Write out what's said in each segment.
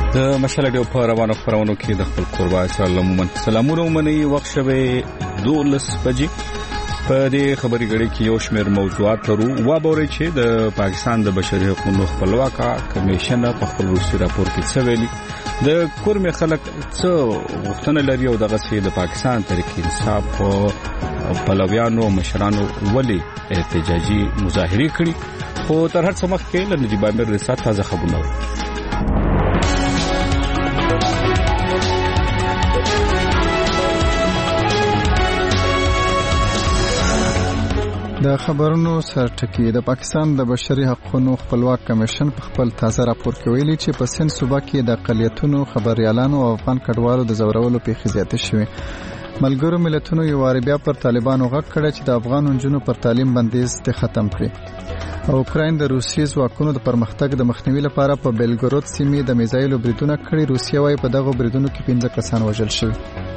د مشالډیو په روانو خبرونو کې د خپل قربا سلام سلامونه ومني وخت شوه 12 بجې په دې خبري غړي کې یو شمېر موضوعات لرو و بوري چې د پاکستان د بشري حقوقو خپلواکه کمیشن په خپل روسي راپور کې څه ویلي د کورم خلک څه غوښتنه لري او دغه چې د پاکستان تحریک انصاف او پلویانو مشرانو ولې احتجاجي مظاهره کړي خو تر هر څه مخکې له نجیب امیر رسالت تازه خبرونه د خبرونو سرټکی د پاکستان د بشري حقوقو خپلواک کمیشن په خپل تازه راپور کې ویلي چې په سند صوبه کې د اقلیتونو خبريالانو او افغان کډوالو د زورولو پیښې زیاتې شوې. ملګرو ملتونو یو وار بیا پر طالبانو غږ کړی چې د افغان نجونو پر تعلیم بندیز ختم کړي. او اوکراین د روسیې ځواکونو د پرمختګ د مخنیوي لپاره په بیلګرود سیمې د میزایلو بریدونه کړي. روسیه وايي په دغه بریدونو کې 15 کسان وژل شوي.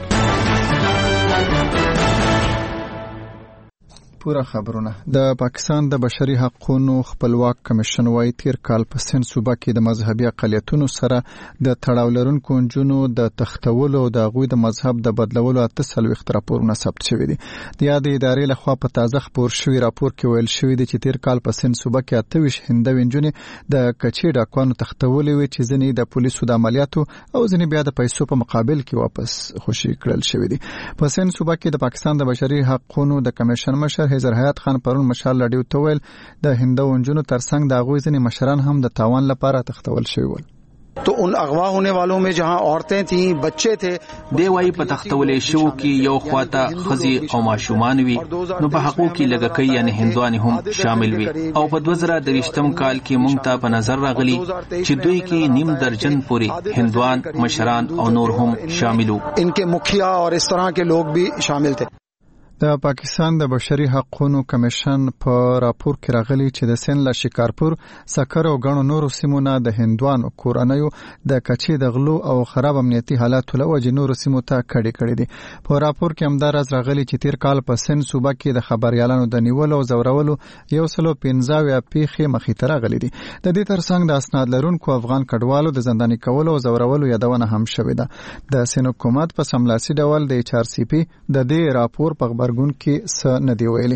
پورا خبرونه د پاکستان د بشري حقوقو خپلواک کمیشن وايي تیر کال په سند صوبه کې د مذهبي اقلیتونو سره د تړاو لرونکو نجونو د تختولو او د غوي د مذهب د بدلولو 38 راپورونه ثبت شوي دي. د یاد ادارې لخوا په تازه خبر شوی راپور کې ویل شوی دی چې تیر کال په سند صوبه کې 28 هندوې نجونې د کچې ډاکوانو تختولې وي چې ځینې د پولیسو د عملیاتو او ځینې بیا د پیسو په مقابل کې واپس خوشي کړل شوی دي. په سند صوبه کې د پاکستان د بشري حقوقو د کمیشن مشر حیدر حیات خان پرون مشال لډیو تویل د هندو ونجونو ترڅنګ د غوي ځنې مشران هم د تاوان لپاره تختول شوی ول. तो उन अगवा होने वालों में जहां औरतें थीं बच्चे थे دیوای په تختولې شو کې یو خواته خزي او ماشومان وي نو په حقوق کې لګکې یعنی هندوان هم شامل وي او په 2023م کال کې مونږ ته په نظر راغلي چې دوی کې نیم درجن پوری هندوان مشران او نور هم شاملو. इनके मुखिया और इस तरह के लोग भी शामिल थे. د پاکستان د بشري حقوقو کمیشن په راپور کې راغلي چې د سند له شکارپور سکر او غنو نورو سیمونو د هندوانو کورنیو د کچې د غلو او خراب امنیتي حالات له وجې نورو سیمو ته کړي دي. په راپور کې همدارس راغلي چې تیر کال په سند صوبه کې د خبريالانو د نیولو او زورولو 115 پیښې مخې ته راغلي دي. د دې ترڅنګ د اسناد لرونکو افغان کډوالو د زنداني کولو او زورولو یادونه هم شوې ده. د سند حکومت په سملاسي ډول د HRCP د دې راپور په ګون کې س ندی ویلي.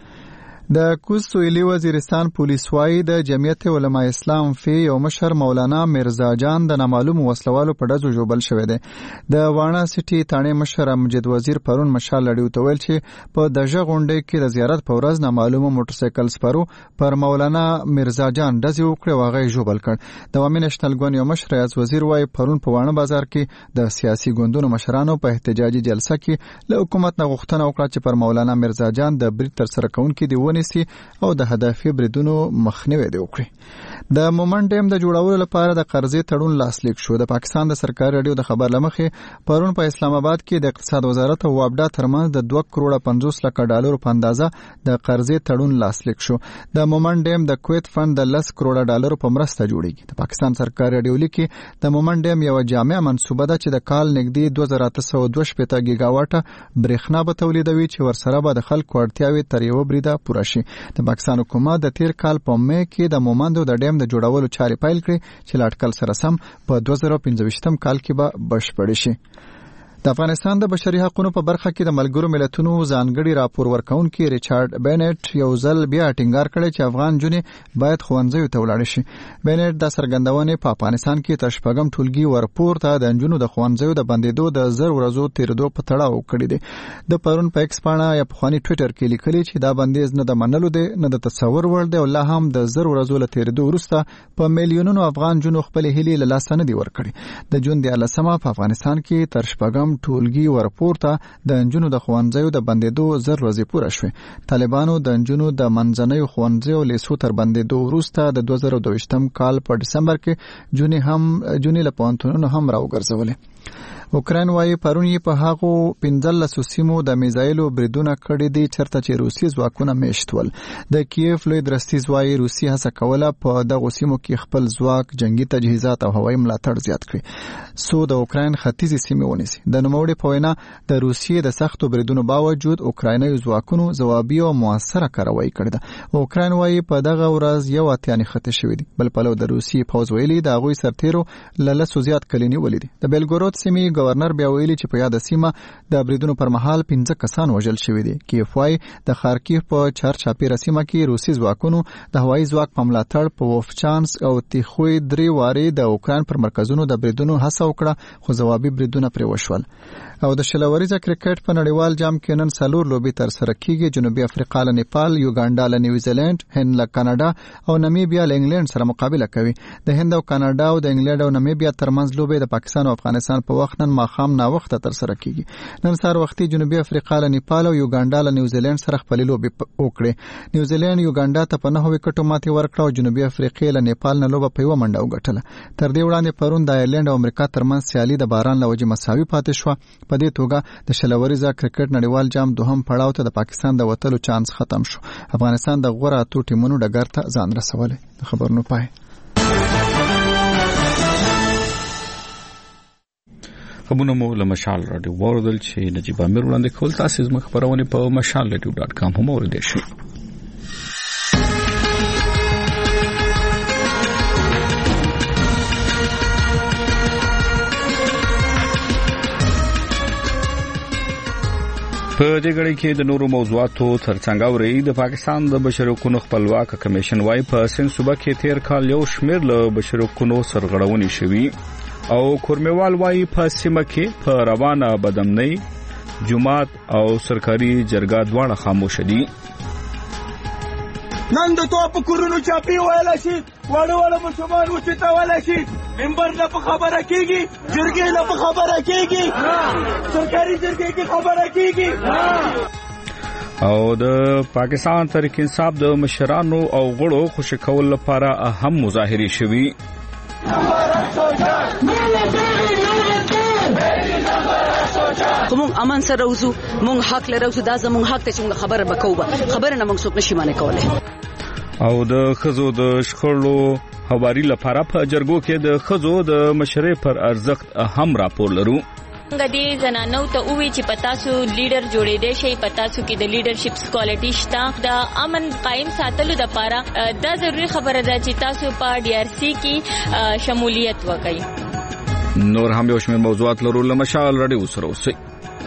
د کوزویلی وزیرستان پولیس وايي د جمعیت علماء اسلام فی یو مشر مولانا مرزا جان د نامعلوم وسلوالو په ډزو جوړل شوی دی. د وانا سټي تانه مشر امجد وزیر پرون مشال لړیو تویل چې په دغه غونډه کې د زیارت په ورځ نامعلوم موټرسایکل سپارو پر مولانا مرزا جان ډزې وکړې واغې جوړل کړ. د وامن نشنل ګون یو مشر ریاض وزیر وايي پرون په وانا بازار کې د سیاسي ګوندونو مشرانو په احتجاجي جلسه کې له حکومت نه غوښتنه وکړه چې پر مولانا مرزا جان د برید تر سره کونکي دی او د هدفي بریدونو مخنیوي دی وکړي. د مومنت ډیم د جوړولو لپاره د قرضې تړون لاسلیک شو. د پاکستان د سرکاري رادیو د خبر لمخې پرون په اسلام آباد کې د اقتصاد وزارت او وابډا ترمنځ د 2 کروڑ 50 لک ډالر په اندازه د قرضې تړون لاسلیک شو. د مومنت ډیم د کویت فند د 10 کروڑ ډالر په مرسته جوړیږي. د پاکستان سرکاري رادیو لیکي د مومنت ډیم یو جامع منصوبه ده چې د کال نږدې 2822 گیگاواټه برېښنا به تولیدوي چې ورسره به د خلکو اړتیاوې تر یو بریده پوره شي. د پاکستان حکومت د تیر کال په مې کې د مومندو د ډیم د جوړولو چارې پیل کړې چې لاټکل سره سم په 2015م کال کې به بشپړ شي. د افغانستان د بشري حقوقو په برخه کې د ملګرو ملتونو ځانګړي راپور ورکونکي ریچارډ بینټ یو ځل بیا ټینګار کړی چې افغان جونې باید ښوونځیو ته ولاړ شي. بینټ د سرګندونې په افغانستان کې تر شپږم ټولګي ورپورته د جنونو د ښوونځیو د بندیدو د 0 ورځو تیرېدو په تړاو کړی دی. د پرون په ایکس باندې یا په خواني ټوئیټر کې لیکلي چې دا بندیز نه د منلو دی نه د تصور وړ دی او لا هم د 0 ورځو له تیرېدو وروسته په میلیونونو افغان جنونو خپل هیلې له لاسه نه دی ورکړي. د جون د 18 په افغانستان کې تر شپږم ټولګي ورپورته د انجونو د خوانځیو د بندیدو 0 ورځې پوره شوه. طالبانو د انجونو د منځنیو خوانځیو لیسو تر بندیدو وروسته د 2022م کال په دسمبر کې جونې له پونتونو هم راوګرځولې. اوکراین وايي پرون یې په هغو 15 سیمو د میزایلو بریدونه کړي دي چرته چې روسي ځواکونه میشتول. د کیف لوی درستیز وايي روسي هڅه کوله په دغه سیمو کې خپل ځواک، جنگي تجهیزات او هوایي ملاتړ زیات کړي سو د اوکراین ختیځي سیمې ونیسي. د نوموړي په وینا د روسیې د سختو بریدونو باوجود اوکرایني ځواکونو ځوابي او موثره کاروایی کړې ده. اوکراین وايي په دغه ورځ یو اتیانې خطه شوې دي. بل پلو د روسیې پوځ ویلي د هغوی سرتیرو لسو زیات کلینی ولیدي. د بیلګورود سیمې گورنر بیا ویلي چې په یاد سیمه د بریدونو پر مهال 15 کسان وژل شوي دي. کیف وايي د خارکیف په چارچاپیره سیمه کې روسي ځواکونو د هوایي ځواک په ملاتړ په وفچانس او تیخوي درې واري د اوکراین پر مرکزونو د بریدونو هڅه وکړه خو ځوابي بریدونه پرې وشول. او د شلوریزه کرکټ په نړیوال جام کې نن سلور لوبي تر سره کیږي. جنوبي افریقا له نیپال، یوګانډا له نیوزیلند، هند له کاناډا او نامیبیا له انګلند سره مقابله کوي. د هند او کاناډا او د انګلند او نامیبیا ترمنځ لوبي د پاکستان او افغانستان په وخت نن ماښام نا وخت تر سره کیږي. نن سهار وختي جنوبي افریقا له نیپال او یوګانډا له نیوزیلند سره خپل لوبي وکړي. نیوزیلند یوګانډا ته په 9 وکټو ماتې ورکړه او جنوبي افریقا له نیپال نه لوبه په 1 منډه وګټله. تر دې وړاندې پرون د ایرلند او امریکا ترمنځ سیالي د باران له وجې مساوي پاتې شو. په دې توګه د شلوریزه کرکټ نړیوال جام دوهم پړاو ته د پاکستان د وتلو چانس ختم شو. افغانستان د غوره اتو ټیمونو ډګر ته ځان رسولی. د خبرونو پای. خبرونه مو له مشال رادیو وردل چې نجیب امیر وړاندې کول. تاسو زموږ خبرونه په mashalradio.com هم اوریدئ شئ. په دې غړي کې د نورو موضوعاتو ترڅنګ اوري د پاکستان د بشري حقوقو خپلواک کمیشن وايي په سند صوبه کې تیر کال یو شمېر له بشري حقوقو سرغړونې شوي او کورموال وايي په سیمه کې په روانه بدامنۍ جماعت او سرکاري جرګه دواړه خاموش دي. نن د تو په کورونو چاپی وایلا شي وړ مشمان وچتا ولا شي منبر نه په خبره کیږي جرګې نه په خبره کیږي سرکاري جرګې کې خبره کیږي. او د پاکستان تحریک انصاف د مشرانو او غړو خوشی کول لپاره اهم مظاهره شوي. کوم امن سره وزو مونږ حق لرو چې دا زمونږ حق ته چې خبره وکوبه خبره نه مونږ څوک نشي مانه کوله. او د خزو د شخړو حواري لپاره په جرګو کې د خزو د مشرې پر ارزښت اهم راپور لرو. غدي زنانو ته وی چې پتا سو لیډر جوړې دي شي پتا سو کې د لیډرشپ کوالټي شته د امن قائم ساتلو لپاره دا ضروری خبره ده چې تاسو په ډي ار سي کې شمولیت وکړئ. نور هم یو شمېر موضوعات لرو له مشال رادیو سره اوسئ.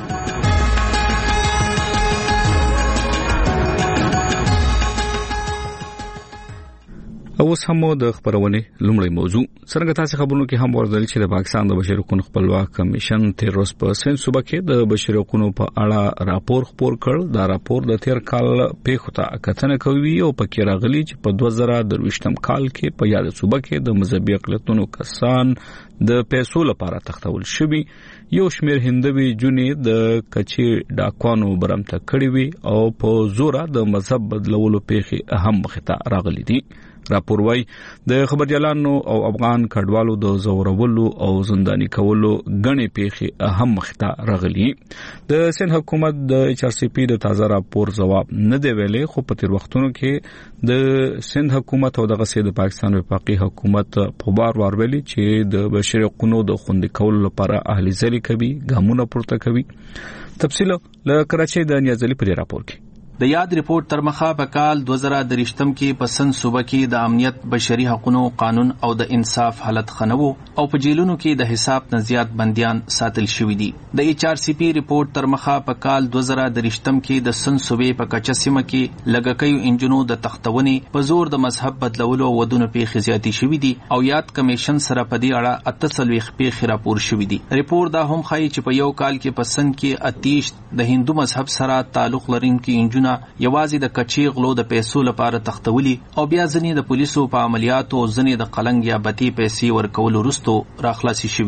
اوس هم د خبرونه لومړی موضوع څنګه تاسو خبرونو کې هم ورزل چې د پاکستان د بشري حقوقو خپلواک کمیشن 13% صوبه کې د بشري حقوقو په اړه راپور خپور کړ. دا راپور د تیر کال پیښو ته کتنه کوي او پکې راغلي چې په 2023م کال کې په یاد صوبه کې د مذهبي اقلیتونو کسان د پیسو لپاره تختول شوي. یو شمېر هندوی جونې د کچې ډاکوانو برمته کړی وي او په زوره د مذهب بدلولو پیښې اهم مخته راغلي دي. راپور وايي د خبرجالانو او افغان کډوالو د زورولو او زنداني کولو غني پیښې اهم مخته راغلي. د سند حکومت د ایچ ار سی پی د تازه راپور جواب نه دی ویلي خو په تیر وختونو کې د سند حکومت او د غسې د پاکستان وفاقي حکومت په بار ویلي چې د بشري حقوقو د خوندي کولو لپاره اهلي ځلې کوي ګامونه پورته کوي. تفصیل له کراچۍ د نیازلي په راپور کې. د یاد ریپورت تر مخه په کال 2023م کې په سند صوبه کې د امنیت بشري حقوقو قانون او د انصاف حالت خنوو او په جیلونو کې د حساب نه زیات بنديان ساتل شوي دي. د ایچ ار سی پی ریپورت تر مخه په کال 2023م کې د سند صوبې په کچه سیمه کې لګکیو انجنونو د تختونې په زور د مذهب بدلولو ودونه پیښې زیاتې شوي دي او یاد کمیشن سره په دې اړه 48 پیښې راپور شوي دي. ریپورت دا هم ښایي چې په یو کال کې په سند کې اتیش د هندو مذهب سره تعلق لرونکي انجنونه یوازې د کچې غلو د پیسو لپاره تختولي او بیا ځنې د پولیسو په عملیاتو او ځنې د قلنګ یا بتی پیسې ورکولو وروسته راخلاصي شوي دي.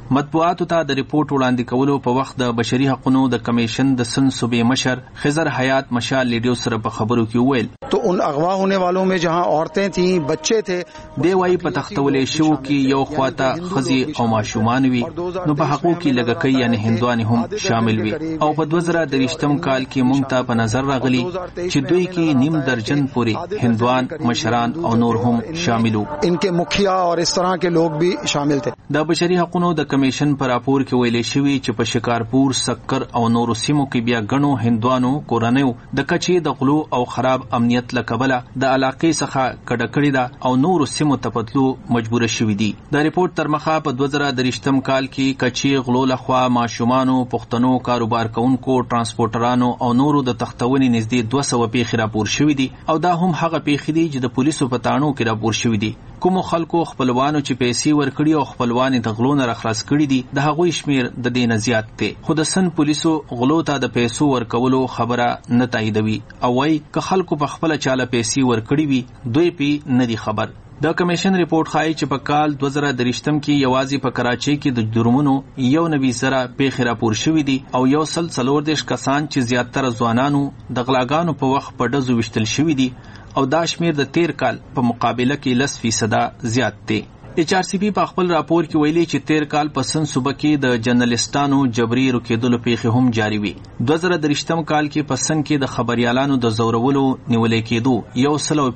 مطبوعاتو ته د ریپورت وړاندې کولو په وخت د بشري حقوقو د کمیشن د سن صوبې مشر خضر حیات مشال لیډیو سره په خبرو کې وویل تو ان اغوا ہونے والوں میں جہاں عورتیں تھیں بچے تھے دی وايي په تختولې شو کې یو خواته خزي او ماشومان وي نو په حقوقو کې لګکې یعنی هندوانې هم شامل وي او په 2023م کال کې مونږ ته په نظر راغلي چې دوی کې نیم درجن پورې هندوان مشران او نور هم شاملو ان کے مکھیا اور اس طرح کے لوگ بھی شامل تھے د بشري حقوقو د کمیشن پر راپور کې ویلې شوی چې په شکارپور سکر او نورو سیمو کې بیا غنو هندوانو کورنیو د کچې د غلو او خراب امنیت لکبله د علاقې څخه کډکړی دا او نورو سیمو ته پتلو مجبور شوی دي د ریپورت تر مخه په 2023م کال کې کچې غلو لخوا ماشومانو پښتنو کاروبار کوونکو ترانسپورټرانو او نورو د تختونې نږدې 200 پیښې راپور شوی دي او دا هم هغه پیښې دي چې د پولیسو په تاڼو کې راپور شوی دي کوم خلکو خپلوانو چې پیسې ورکړي او خپلوان د غلو نه راخلاص کړي دي د هغوی شمیر د دې نه زیات دی خو د سن پولیسو غلو ته د پیسو ورکولو خبره نه تاییدوي او وايي که خلکو په خپل چاله پیسې ورکړي وي دوی پی نه دي خبر د کمیشن ریپورت ښایي چې په کال 2023م کې یوازې په کراچۍ کې د جرمونو 190 پیښې راپور شوې دي او 140 کسان چې زیاتره ځوانانو د غلاګانو په وخت په ډزو وشتل شوي دي او دا شمیر د 13 کال په مقابله کې 10% زیات دی HRCP په خپل راپور کې ویلي چې 13 کال په سن صوبه کې د جرنالستانو جبري رکېدلو پیښې هم جاری وي 2023م کال کې په سن کې د خبريالانو د زورولو نیولې کېدو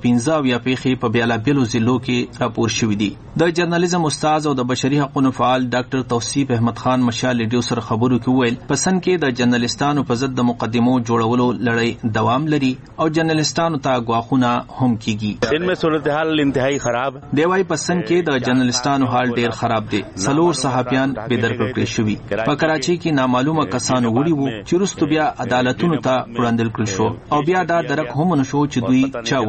115 پیښې په بیلابیلو ضلعو کې راپور شوې دي د جرنالیزم استاد او د بشري حقوقو فعال ډاکټر توصیف احمد خان مشال لیډیو سره خبرو کې ویل په سن کې د جرنالستانو په ضد د مقدمو جوړولو لړۍ دوام لري او جرنالستانو ته غواخونه هم کیږي ان میں صورتحال انتہائی خراب دی وايي په سن کې د جرنالستانو حال ډیر خراب دی څلور صحافیان بې درکړل شوي په کراچۍ کې نامعلومه کسانو وړي وو چې وروسته بیا عدالتونو ته وړاندل کړل شو او بیا دا درک هم نشو چې دوی چا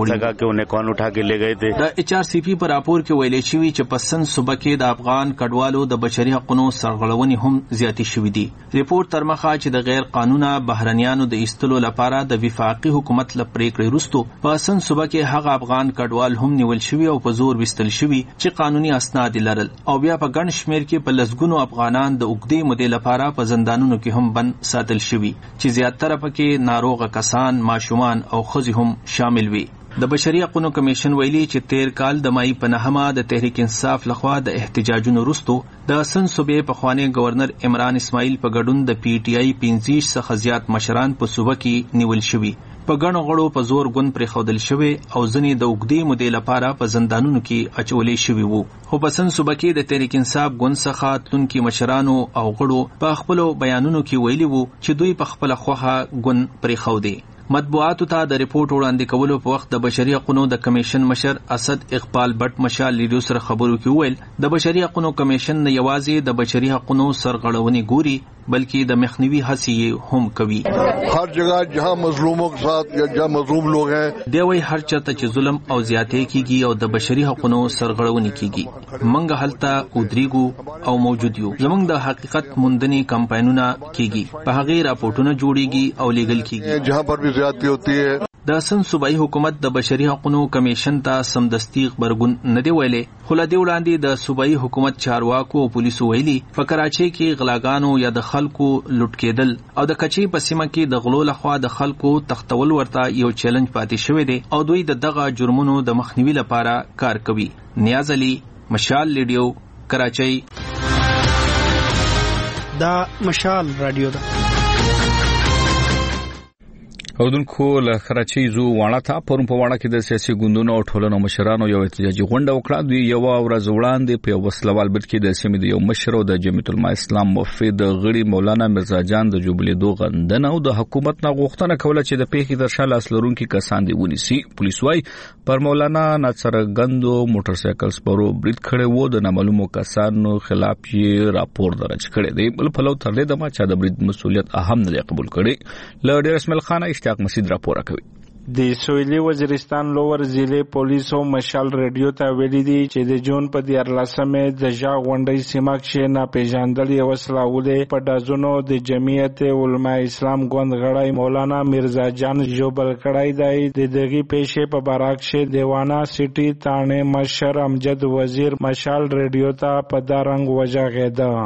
وړي د HRCP په راپور کې ویلي شوی چې په سن صوبه کې د افغان کډوالو د بشري حقوقو سرغړونې هم زیاتې شوې دي ریپورت تر مخه چې د غیر قانونه بهرنیانو د ایستلو لپاره د وفاقي حکومت له پریکړې وروسته په سن صوبه کې هغه افغان کډوال هم نیول شوی او په زور وستل شوی چې قانوني اسناد لرل او بیا په ګڼ شمیر کې په لسګونو افغانان د اوږدې مودې لپاره په زندانونو کې هم بند ساتل شوي چې زیاتره پکې ناروغه کسان ماشومان او ښځې هم شامل وي د بشري حقوقو کمیشن ویلي چې 13 کال د مای په 9 د تحریک انصاف لخوا د احتجاجونو وروسته د سن صوبې پخوانی گورنر عمران اسماعیل په ګډون د PTI 15 څخه زیات مشران په صوبه کې نیول شوي په ګڼو غړو په زور ګوند پرې ښودل شوی او ځینې د اوږدې مودې لپاره په زندانونو کې اچولې شوي وو خو په سن صوبه کې د تحریک انصاف ګوند څخه تلونکي مشرانو او غړو په خپلو بیانونو کې ویلي وو چې دوی په خپله خوښه ګوند پرې ښودي مطبوعاتو ته د ریپورت وړاندې کولو په وخت د بشري حقوقو د کمیشن مشر اسد اقبال بټ مشال لیډیو سره خبرو کې ویل د بشري حقوقو کمیشن نه یوازې د بشري حقوقو سرغړونې ګوري بلکہ د مخنیوی هڅې هم کوي ہر جگہ جہاں مظلوموں کے ساتھ یا جہاں مظلوم لوگ ہیں دی وای هر چاته چې ظلم او زیاتې کیږي او د بشري حقوقو سرغړونې کیږي منګه هلته ودریګو او موجود یو زمونږ د حقیقت موندنې کمپاینونه کیږي په هغه راپورټونه جوړیږي او لیګل کیږي جہاں پر بھی زیادتی ہوتی ہے د سن صوبایي حکومت د بشري حقوقو کمیشن ته سمدستي خبرګون نه دی ویلې خو له دې وړاندې د صوبایي حکومت چارواکو او پولیسو ویلي په کراچۍ کې غلاګانو یا د خلکو لوټ کېدل او د کچې په سیمه کې د غلو لخوا د خلکو تختول ورته یو چیلنج پاتې شوی دی او دوی د دغه جرمونو د مخنیوي لپاره کار کوي نیاز علي مشال لیډیو کراچۍ دا مشال رادیو ده اودونکو له کراچۍ زو واړه ته پرون په واړه کې د سیاسي ګوندونو او ټولنو مشرانو یو احتجاجي غونډه وکړه دوی یو ورځ وړاندې په وسلوال بد کې د سیمې د یو مشر او د جمعیت العلماء اسلام مفید غړي مولانا مرزا جان د جوبلیدو غندنه او د حکومت نه غوښتنه کوله چې د پیښې تر شا لاس لرونکي کسان دی ونیسي پولیس وايي پر مولانا ناڅرګندو موټر سایکل سپرو برید کړي وو د نامعلومو کسانو خلاف یې راپور درج کړی دی بل پلو تر دې دمه چې د برید مسولیت اهم نه قبول کړي ل ډیر اسماعیل خان مسید راپور کوي د سویلي وزیرستان لوور ضلع پولیسو مشال ریډیو ته ویلي دي چې د جون په 14مې د ژا غونډې سیمه کې ناپېژندل یو وسلواله په دازونو د جمعیت علماء اسلام ګوند غړی مولانا مرزا جان جوبل کړای دی د دغه پیښې په باراک شه دیوانا سټي تانه مشر امجد وزیر مشال ریډیو ته په دارنګ وجاغه ده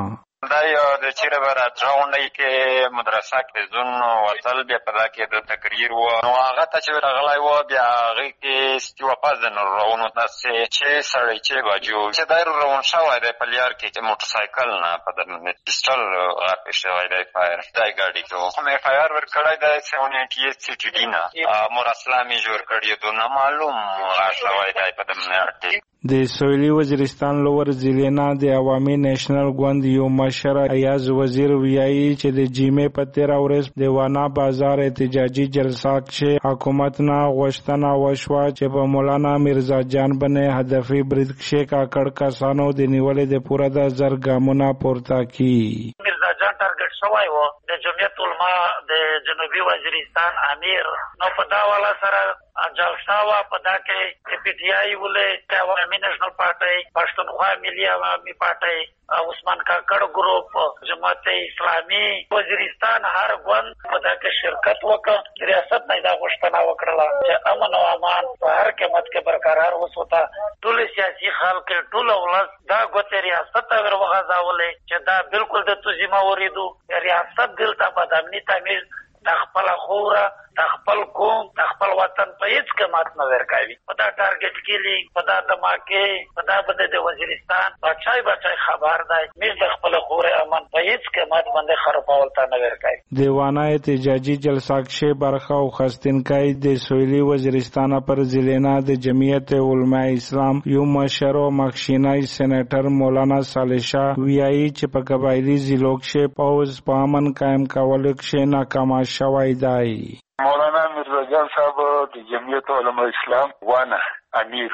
دا یو د چیرې به راځونډی کې مدرسه کې زون وصل بیا په دا کې د تقریر و نو هغه ته چې راغلی و بیا هغې کې ستیوه پزن روانو داسې چې سړی چې بجو چې دا روان شوی دی په لیار کې چې موټرسایکل نه په د پیسټل غاپې شوی دی فایر دی ګاډي کې و خو مې فایر ورکړی دی 798 CTD نه مور اسلامي جوړ کړی دو نه معلوم شوی دی په د د سویلي وزیرستان لوور ضلع نه د عوامي نېشنل ګوند یو مشر ایاز وزیر ویایي چې د جمعې په 13 ورځ د وانا بازار احتجاجي جلسه کې حکومت نه غوښتنه وشوه چې په مولانا میرزا جان باندې هدفي برید کې کاکړ کسانو د نیولې د پوره د زرګامونه پورته کی میرزا جان ټارګټ شوی و د جمعیت علما د جنوبي وزیرستان امیر نو په دا والا سره جلسه وا په دا کې پی ټی آی ولې عوامي نېشنل پارټي پښتونخوا ملي عوامي پارټي عثمان کاکړ ګروپ جماعت اسلامي وزیرستان هر ګوند په دا کې شرکت وکړ ریاست نه دا غوښتنه وکړه چې امن او امان په هر قیمت کې برقرار وسوتا ټول سیاسي خلک ټول ولس دا غوته ریاست ته ورغځاولې چې دا بالکل د توزیما وریدو ریاست دلته په امني تعمیر د خپل خوره د خپل قوم د خپل وطن په هیڅ قیمت نه ورکوي په دا ټارګټ کېلی په دا دماکې په دا بده د وزیرستان بچای خبر دی مې د خپل خوره امن په هیڅ قیمت باندې خرابول تا نه ورکوي دیوانه احتجاجي جلسه کې برخه او خستینکای د سویلي وزیرستان پر ضلع د جمعیت علماء اسلام یو مشر او مخشینای سېنیټر مولانا صالح شاه ویایي چې په قبایلی ضلعو کې پوز په امن قائم کول کې ناکام شوی دی مولانا میرزا جان صاحب د جمعیت علماء اسلام وانه امیر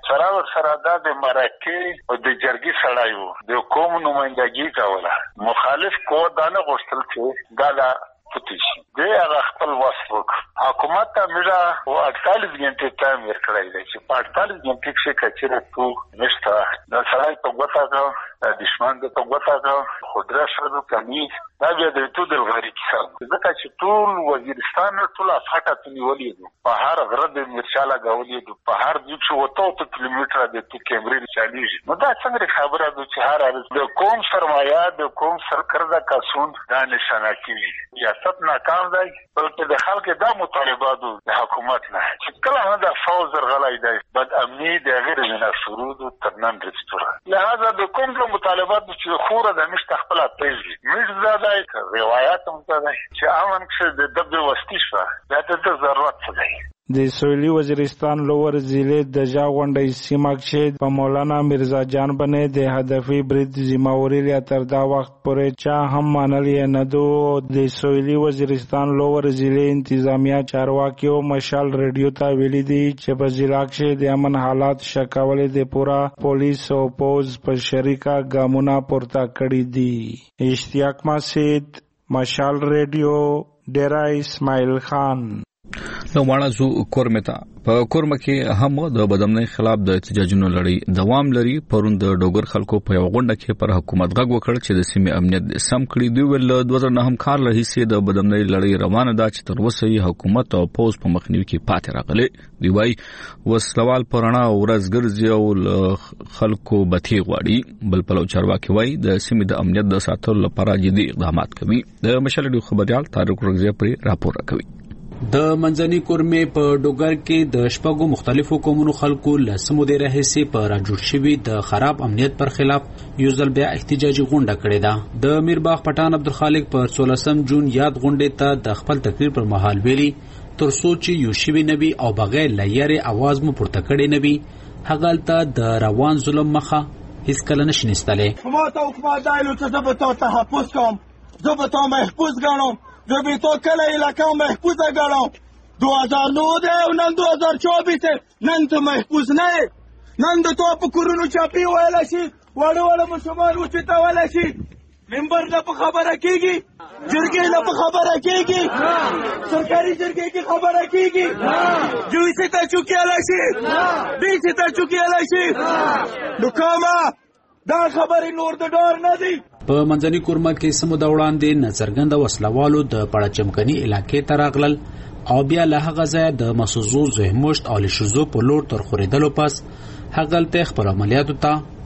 سره دا د مرکه او د جرګي سړی وو د قوم نمائندګي کوله مخالف قوت دا نه غوښتل چې دا پوتیشي د هغه خپل وسوک حکومت ته میرا او 48 غنټې ټایم ورکړی دی چې په 48 غنټې کې کچره تو نشته دا سړی په وګټه دشمن د په وګټه خودره شروع کمی دا بیا د تو د غری کیسه ځکه چې ټول وزیرستان ټول افاټه نیولې دي په هر غره د مرشاله غولې دي په هر ځای چې وته کیلومتر د تو کیمرې چاليږي نو دا څنګه خبره ده چې هر د قوم سرمایه د قوم سرکرده کسون دا نشانه کوي ریاست ناکام دی بلکې د خلکو دا مطالبات د حکومت نه چې کله نه د فوز غلای دی بد امنی د غیر من سرود ترنن رستور لہذا د کوم مطالبات چې خوره د مشت خپل پیژي مش زیاده روایت هم ده چې امن کې د دبه وستی شو دا د ضرورت څه دی د سویلي وزیرستان لوور ضلع د جاغونډۍ سیمه کې په مولانا میرزا جان باندې د هدفي برید ذمہواری لري تر دا وخت پورې چا هم منلې نه دو د سویلي وزیرستان لوور ضلع انتظامیه چارواکي او مشال ریډیو ته ویلي دي چې په ضلع کې د امن حالات شکولې د پورا پولیس او پوز په شریکه ګامونه پورته کړی دي اشتیاق مسجد مشال ریډیو ډیرا اسماعیل خان نو واړه زو کورمتا په کورمه کې هم د بدامنۍ خلاف د احتجاجونو لړۍ دوام لري پروند د ډوګر خلکو په یو غونډه کې پر حکومت غږ وکړ چې د سیمې امنیت سم کړی دی ول 2009 کال رئیسې د بدامنۍ لړۍ روانه ده چې تر اوسه یې حکومت او پوز په مخنیوي کې پاتې راغلي دی وای وسلوال پرانا ورځ ګرځي او خلکو بتی غواړي بل په چارواکي وای د سیمې د امنیت د ساتلو لپاره جدي اقدامات کوي د مشالډي خبريال طارق رغزي پر راپور کوي د منځني کورمې په ډوګر کې د شپږو مختلفو قومونو خلکو له سمو د راهسي په راجوړ شوی د خراب امنیت پر خلاف یو ځل بیا احتجاجي غونډه کړې ده د میرباغ پټان عبدالخالق پر 16 جون یاد غونډې ته د خپل تقریر پر مهال ویلي تر سوچ یو شوی نبی او بغیر لایره आवाज مو پورته کړي نبی هغالته د روان ظلم مخه هیڅ کله نشنستلې ما ته حکومت دایلو ته زبطو تحفظ کوم زبطو محفوظ ګڼم زبی تو کله علاقه محفوظه ګڼم 2009 دی او نن 2024 نن ته محفوظ نه نن د تو په کورونو چاپی ویل شي وړو مشمان وچتاول شي منبر نه په خبره کیږي جرګې نه په خبره کیږي سرکاري جرګې کې خبره کیږي دوی څه چوکیل شي دوی څه چوکیل شي دوکما دا خبره نور د ډور نه دی په منځني کورمه کې سمو د وړاندې نظرګند وسلوالو د پړچمکني علاقې ته راغلل او بیا له هغه ځای د مسوزو زهمشت او لشزو په لور تر خوریدلو پس هغلته خبر عملیاتو ته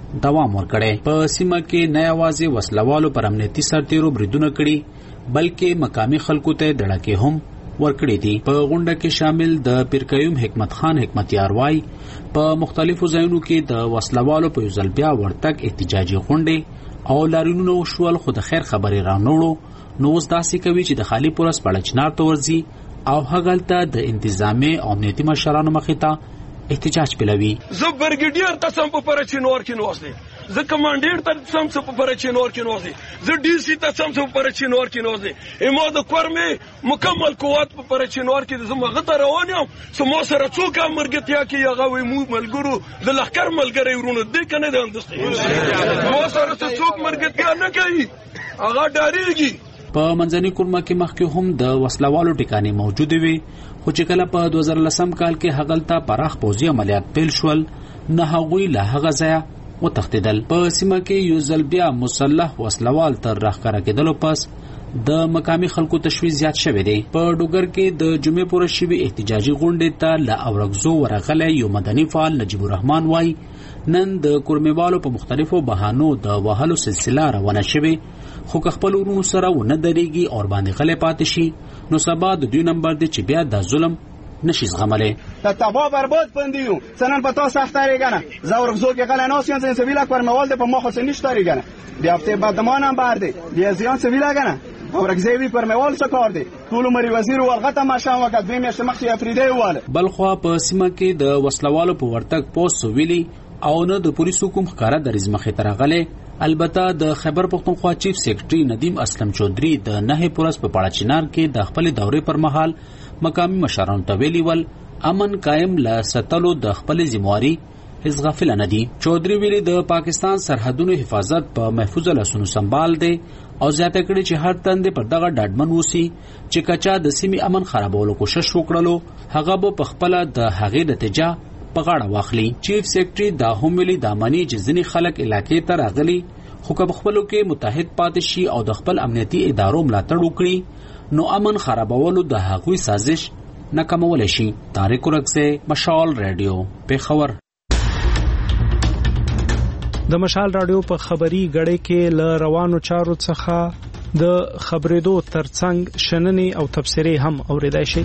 دوام ورکړي. په سیمه کې نه یوازې وسلوالو پر امنیتي سرتیرو بریدونه کړي بلکې مقامي خلکو ته ډړکې هم ورکړي دي. په غونډه کې شامل د پیرقیوم حکمت خان حکمتیار وای په مختلفو ځایونو کې د وسلوالو په یوځل بیا ورتګ احتجاجي غونډې او لاریونونه وشول، خو د خیر خبرې رانوړو. نو اوس داسې کوي چې د خالی پورس پړچنار ته ورځي او هغلته د انتظامی او امنیتي مشرانو مخې ته احتجاج پیلوي. زه برګیډیر ته سم په پرچینور کې نوځم، زه کمانډیر ته سم په پرچینور کې نوځم، زه ډي سي ته سم په پرچینور کې نوځم. ایمو د کورمه مکمل قوت په پرچینور کې زما غته روان یم. سمو سره څوک مرګتیا کې هغه وي مو ملګرو د لخر ملګری ورونه دې کنه د اندستې مو سره څوک مرګتیا نه کوي، هغه ډاریږي. په منځني کورما کې مخکې هم د وسلوالو ټکانې موجودې وي، خو چې کله په 2010 کال کې هغلته پراخ پوځي عملیات پیل شول نه هغوی له هغه ځایه وتښتېدل. په سیمه کې یو ځل بیا مسلح وسلوال تر راښکاره کېدلو پس د مقامي خلکو تشویش زیات شوی دی. په ډوګر کې د جمعې پوره شوي احتجاجي غونډې ته له اورګزو ورغلی یو مدني فعال نجیب الرحمن وای نن د کورمېوالو په مختلفو بهانو د وهلو سلسله روانه شوې، خو که خپل ورونو سره ونه درېږي او باندې غلی پاتې شي نو سبا د دوی نمبر دی چې بیا دا ظلم نشي زغملی. تا تبا برباد پندیو سنن په تاسو اختاریگنه زورگزو که غلی ناسیان زین سویلا کورمېوال دی په ما خو سنیش تاریگنه دی هفته بعد ما نمبر دی دی زیان سویلا گنه اورګزوی پرمېوال څه کار دی ټول مری وزیر ولغته ماشام وکړ دوی مې شمخي افریدی واله. بلخوا په سیمه کې د وسلوالو په ورتګ پوس ویلي او نه د پولیسو کوم ښکارا د رزمخه ترغله. البته د خیبر پختونخوا چیف سیکرټري ندیم اسلم چودري د نه پورس په پړچینار کې د خپل دورې پر مهال مقامي مشرانو ته ویلي ول امن قائم ل ستلو د خپل ذمہواری هیڅ غافل نه دي. چودري ویلي د پاکستان سرحدونو حفاظت په محفوظ لاسونو سنبال دی او زیاته کړي چې هر تند پر دغه ډاډمن وسی چې کچا د سیمې امن خرابولو کوشش وکړلو هغه به په خپل د هغې نتیجه په غاړه واخلي. چیف سیکرټري دا هم ویلي د امني جزنی خلک علاقې ته راغلي، خو که خپلو کې متحد پاتې شي او د خپل امنیتي ادارو ملاتړ وکړي نو امن خرابولو د هغوی سازش ناکامولی شي. طارق ورکزی، مشال رادیو، پیښور. د مشال رادیو په خبري غړې کې ل روانو چارو څخه د خبرېدو ترڅنګ شننې او تبصرې هم اوریدای شي.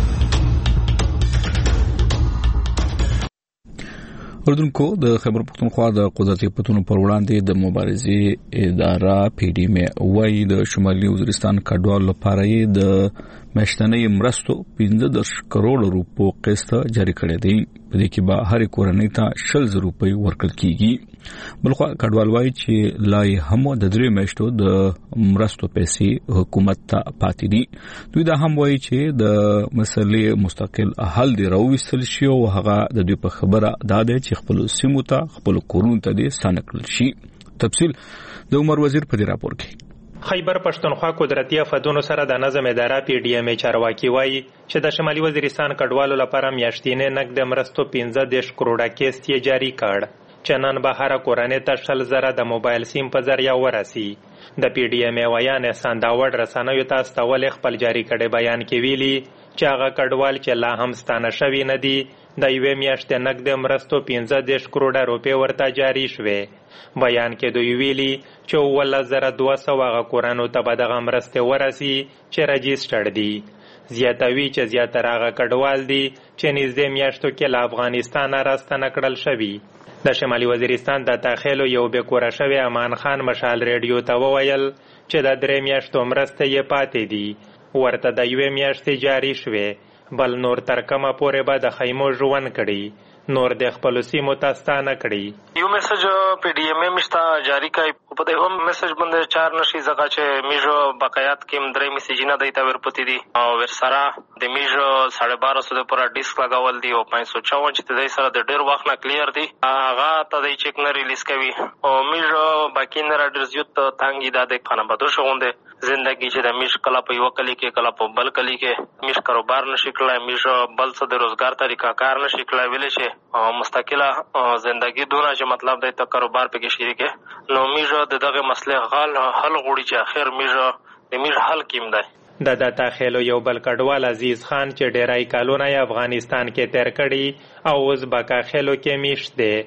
اردوونکو د خیبر پختونخوا د قدرتي پتونو پر وړاندې د مبارزې اداره پی ډی ام وای د شمالي وزیرستان کډوالو لپاره د میاشتنۍ مرستو 15 کروڑ روپو قسط جاری کړی دی. په دې کې به هر کورنۍ ته 100 روپۍ ورکړل کیږي. بلخو کډوال وای چې لای هم د 3 میاشتو د مرستو پیسې حکومت ته پاتې دي. دوی دا هم وای چې د مسلې مستقل حل دی راوستل شي او هغه د دوی په خبره دا ده چې خپل سیمو ته خپل کورونو ته دې ستنکړل شي. تفصیل د عمر وزیر په دې راپور کې. خیبر پښتونخوا قدرتي افدونو سره د نظم اداره پی ډی ام چارواکي وایي چې د شمالي وزیرستان کډوالو لپاره میاشتینې نقد مرستو 15 کروڑه کیست یې جاری کړ چې نن به هر کورنۍ ته 100,000 د موبایل سیم په ذریعہ ورسي. د پی ډی ام ویان احسان داوړ رسنیو ته استول خپل جاری کړي بیان کې ویلي چې هغه کډوال چې لا هم ستانه شوی نه دي د یوې میاشتې نقد مرستو 15 کروڑه روپۍ ورته جاری شوې. بیان کې دوی ویلي چې 1200 هغه کورانو ته به دغه مرستې ورسي چې رجیسټرډ دي. زیاتوي چې زیاتره هغه کډوال دي چې نږدې میاشتو کې له افغانستانه راستنه کړل شوي. د شمالي وزیرستان د تاخیلو یو بېکوره شوی امان خان مشال ریډیو ته وویل چې د 3 میاشتو مرستې یې پاتې دي، ورته د 1 میاشتې جاری شوې، بل نور تر کومه پورې به د خیمو ژوند کړي، نور د خپل سیمو ته ستانه کړي. یو میسج پی ډی ام مشتا جاری کای په دې هم میسج باندې 4 نشي زګه چې میجو بقایات کې 3 میسجونه دایته ورپتی دي او ورسره د میجو 1250 پر ډیسک لگاول دي او 554 چې دای سره د ډیر وخت نه کلیر دي هغه ته د چیک نه ریلیز کوي او میجو باقی نه راډرز یوت تانګی د خانه بدو شوونده زندگی چې د میش کلا په یو کلی کې کلا په بل کلی کې میش کاروبار نشي کولای، میش بل څه د روزګار طریقہ کار نشي کولای ویل شي مستقله زندگی دونه چې مطلب د کاروبار په کې شریکه نو میش دغه مسله حل غوړي چې اخر میش د میش حل کیم دی. د داخلو یو بل کډوال عزیز خان چې ډیرای کالونه افغانستان کې تیر کړي او اوس بکا خلو کې میشت دی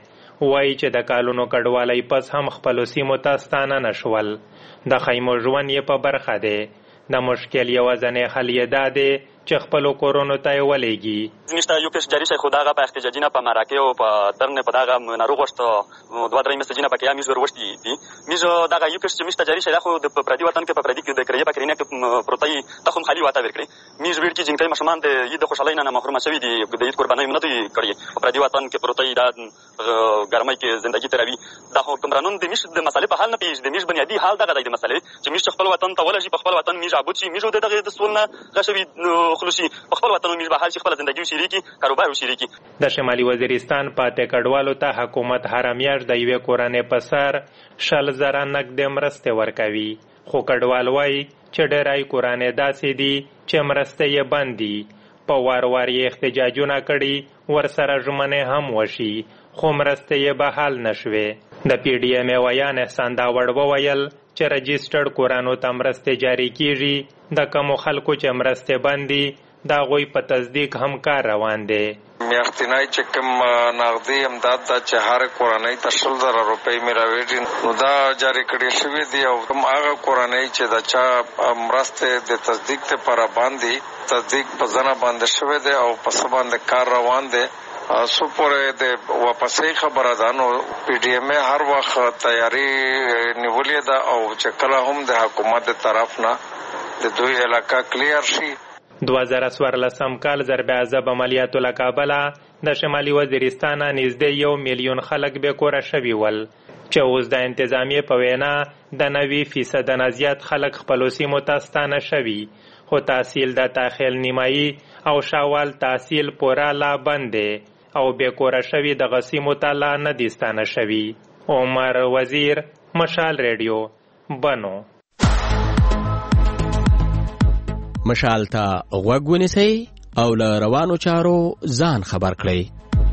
وایي چې د کالونو کډوالی پس هم خپلو سیمو ته ستانه نشول. د خیمو ژوند یې په برخه دی. د مشکل یوازینی حل یې دا دی چې خپلو کورونو ته یې ولېږي. میشته یو پیش جاری شي خو دغه په احتجاجونه په مراکې او په درنه په دغه ناروغ وشته 2-3 میسجونه پکې یا میز وروشتي دي. میز دغه یو پیش چې میشته جاری شي دا خو د پردي وطن کې په پردي کې د کریه په کرینه کې پروتای تخم خالي واته ورکړي. میز ویل کې جنکې مشمان د خوشالۍ نه محروم شوي دي د عید قربانۍ نه دوی کړي. په پردي وطن کې پروتای دا ګرمۍ کې ژوندۍ تروي. دا حکمرانون د میش د مسالې په حل نه پیژ د میش بنیادی حال دغه د مسالې چې میش خپل وطن ته ولشي په خپل وطن میش عبود شي میش دغه د سولنه غشوي خلوصي په خپل وطن میش به حال شي خپل ژوندۍ شریکي کاروبار شریکي. د شمالي وزیرستان پاتې کډوالو ته حکومت هر میاشت د یوې کورنۍ په سر 100,000 نقد مرستې ورکوي. خو کډوال وایي چې ډېری کورنۍ داسې دي چې مرستې یې بند دي. په وار وار یې احتجاجونه کړي ورسره ژمنې هم وشي خو مرستې یې به حل نشوې. د پی ډي ایم ویان احسان داوړ وویل چې رجسټرډ کورانو ته مرستې جاری کیږي. د کومو خلکو چې مرستې بند دي د هغوی په تصدیق هم کار روان دی. میاشتنی چې کوم نغدي امداد دا چې هر کورنۍ ته 100,000 روپۍ ملاویږي نو دا جاری کړی شوی دی او کوم هغه کورنۍ چې دا چا مرستې د تصدیق لپاره باندې تصدیق په ځنه باندې شوی دی او په څه باندې کار روان دی. سو پورې د واپسې خبره ده نو پی ډي ایم هر وخت تیاری نیولې ده او چې کله هم د حکومت طرف نه د دوی علاقه کلیر شي. 2014 کال ضرب عذاب عملیاتو له کابله د شمالي وزیرستان نږدې 1 میلیون خلک بې کوره شوي ول چې اوس د انتظامیې په وینا د 90% نه زیات خلک خپلو سیمو ته ستانه شوي. خو تحصیل د تاخیل نیمایي او شاوال تحصیل پورا لا بند دی او بې کوره شوي دغه سیمو ته لا نه دي ستانه شوي. عمر وزیر، مشال ریډیو، بنو. مشال ته غوږ ونیسئ او له روانو چارو ځان خبر کړئ.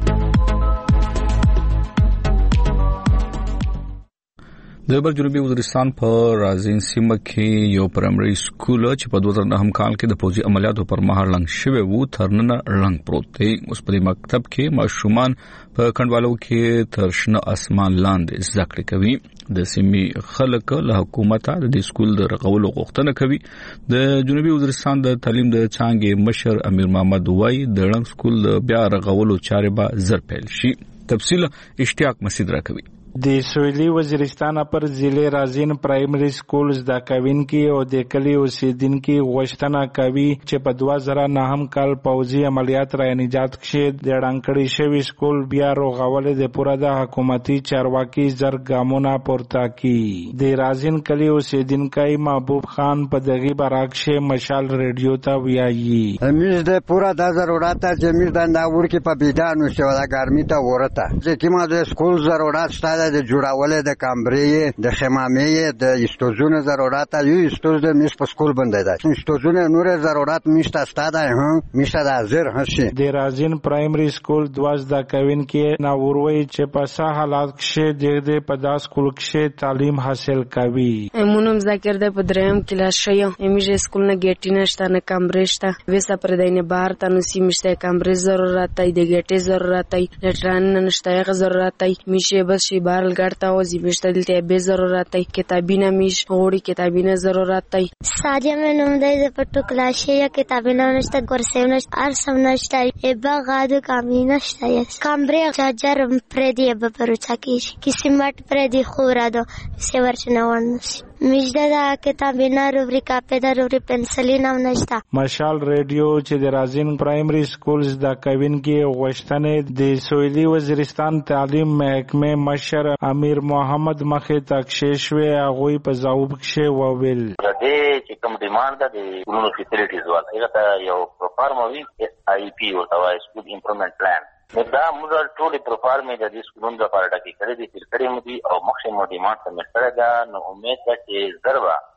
د جنوبي وزیرستان په رازین سیمه کې یو پرایمري سکول چې په 2009 کال کې د فوجي عملیاتو پر مهال لنګ شوی وو ترننه لنګ پروت دی. اوس په مکتب کې ماشومان په کندوالو کې تر شنه اسمان لاندې زده کړې کوي. د سیمې خلک له حکومت د دې سکول د رغولو غوښتنه کوي. د جنوبي وزیرستان د تعلیم د څانګې مشر امیر محمد وای د لنګ سکول د بیا رغولو چارې به زر پیل شي. تفصیل اشتیاق مسعود راکوي. د سویلي وزیرستان پر ضلع رازین پرایمري سکول زده کوونکي او د کلي اوسیدونکي غوښتنه کوي چې په 2009 کال پوځي عملیات را نجات کښې د ړنګ شوي سکول بیا رغول د پوره د حکومتي چارواکي زر ګامونه پورته کړي. د رازین کلي اوسیدونکی محبوب خان په دغه باره کښې مشال ریډیو ته وایي میز د پوره د ضرورت چې میز د ناور کې په بيدانو شو د ګرمي ته ورته چې کیما د سکول ضرورت شته د جوړولې د کامبري د خمامي د استوزونه ضرورت یو استوز د میز په سکول باندې ده استوزونه نور ضرورت میشته ستاده هم میشته د حاضر هشي. د رازین پرایمري سکول 12 کوونکي ناوروي چې په سه حالات کې د په داس سکول کې تعلیم حاصل کوي. مونږ ذکر د پدریم کلاس شیو میږي سکول نه ګټی نشته نه کامبري شته وسه پر دینه بهر تنو سیمشته کامبري ضرورت دی د ګټي ضرورت دی لټران نشته ضرورت دی میشه بس شي بارل ګړتا او زیبشته دلته به ضرورت دی کتابینه میش وړي کتابینه ضرورت دی. ساجه مې نوم دی د پټو کلاس یا کتابینه نشته ګورسیم نشته ار سم نشته ابا غادو کامینه نشته کامبري چارجر پردی به پروچا کی کیسمټ پردی خورادو سیورچنه ونس میجده دا کتابینا روبریکا پیدا روبری پنسلینا نشتا. مشال ریډیو چې د رازین پرایمري سکول زده کوونکي غوښتنې د سویلي وزیرستان تعلیم محکمې مشر امیر محمد مخې ته کښېښوې هغوی په ځواب کښې وویل د دې چې کوم ډیمانډ ده د سکولونو فیسیلیټیز والا هغه ته یو پروفارم وي SIP ورته وایي سکول امپروومنټ پلان دا موږ ټول پروفارم د دې سکولونو لپاره ټاکي کړی دي چې کړي مو دي او مخکې مو ډیمانډ سمټ کړی دا نو امید ده چې ضربه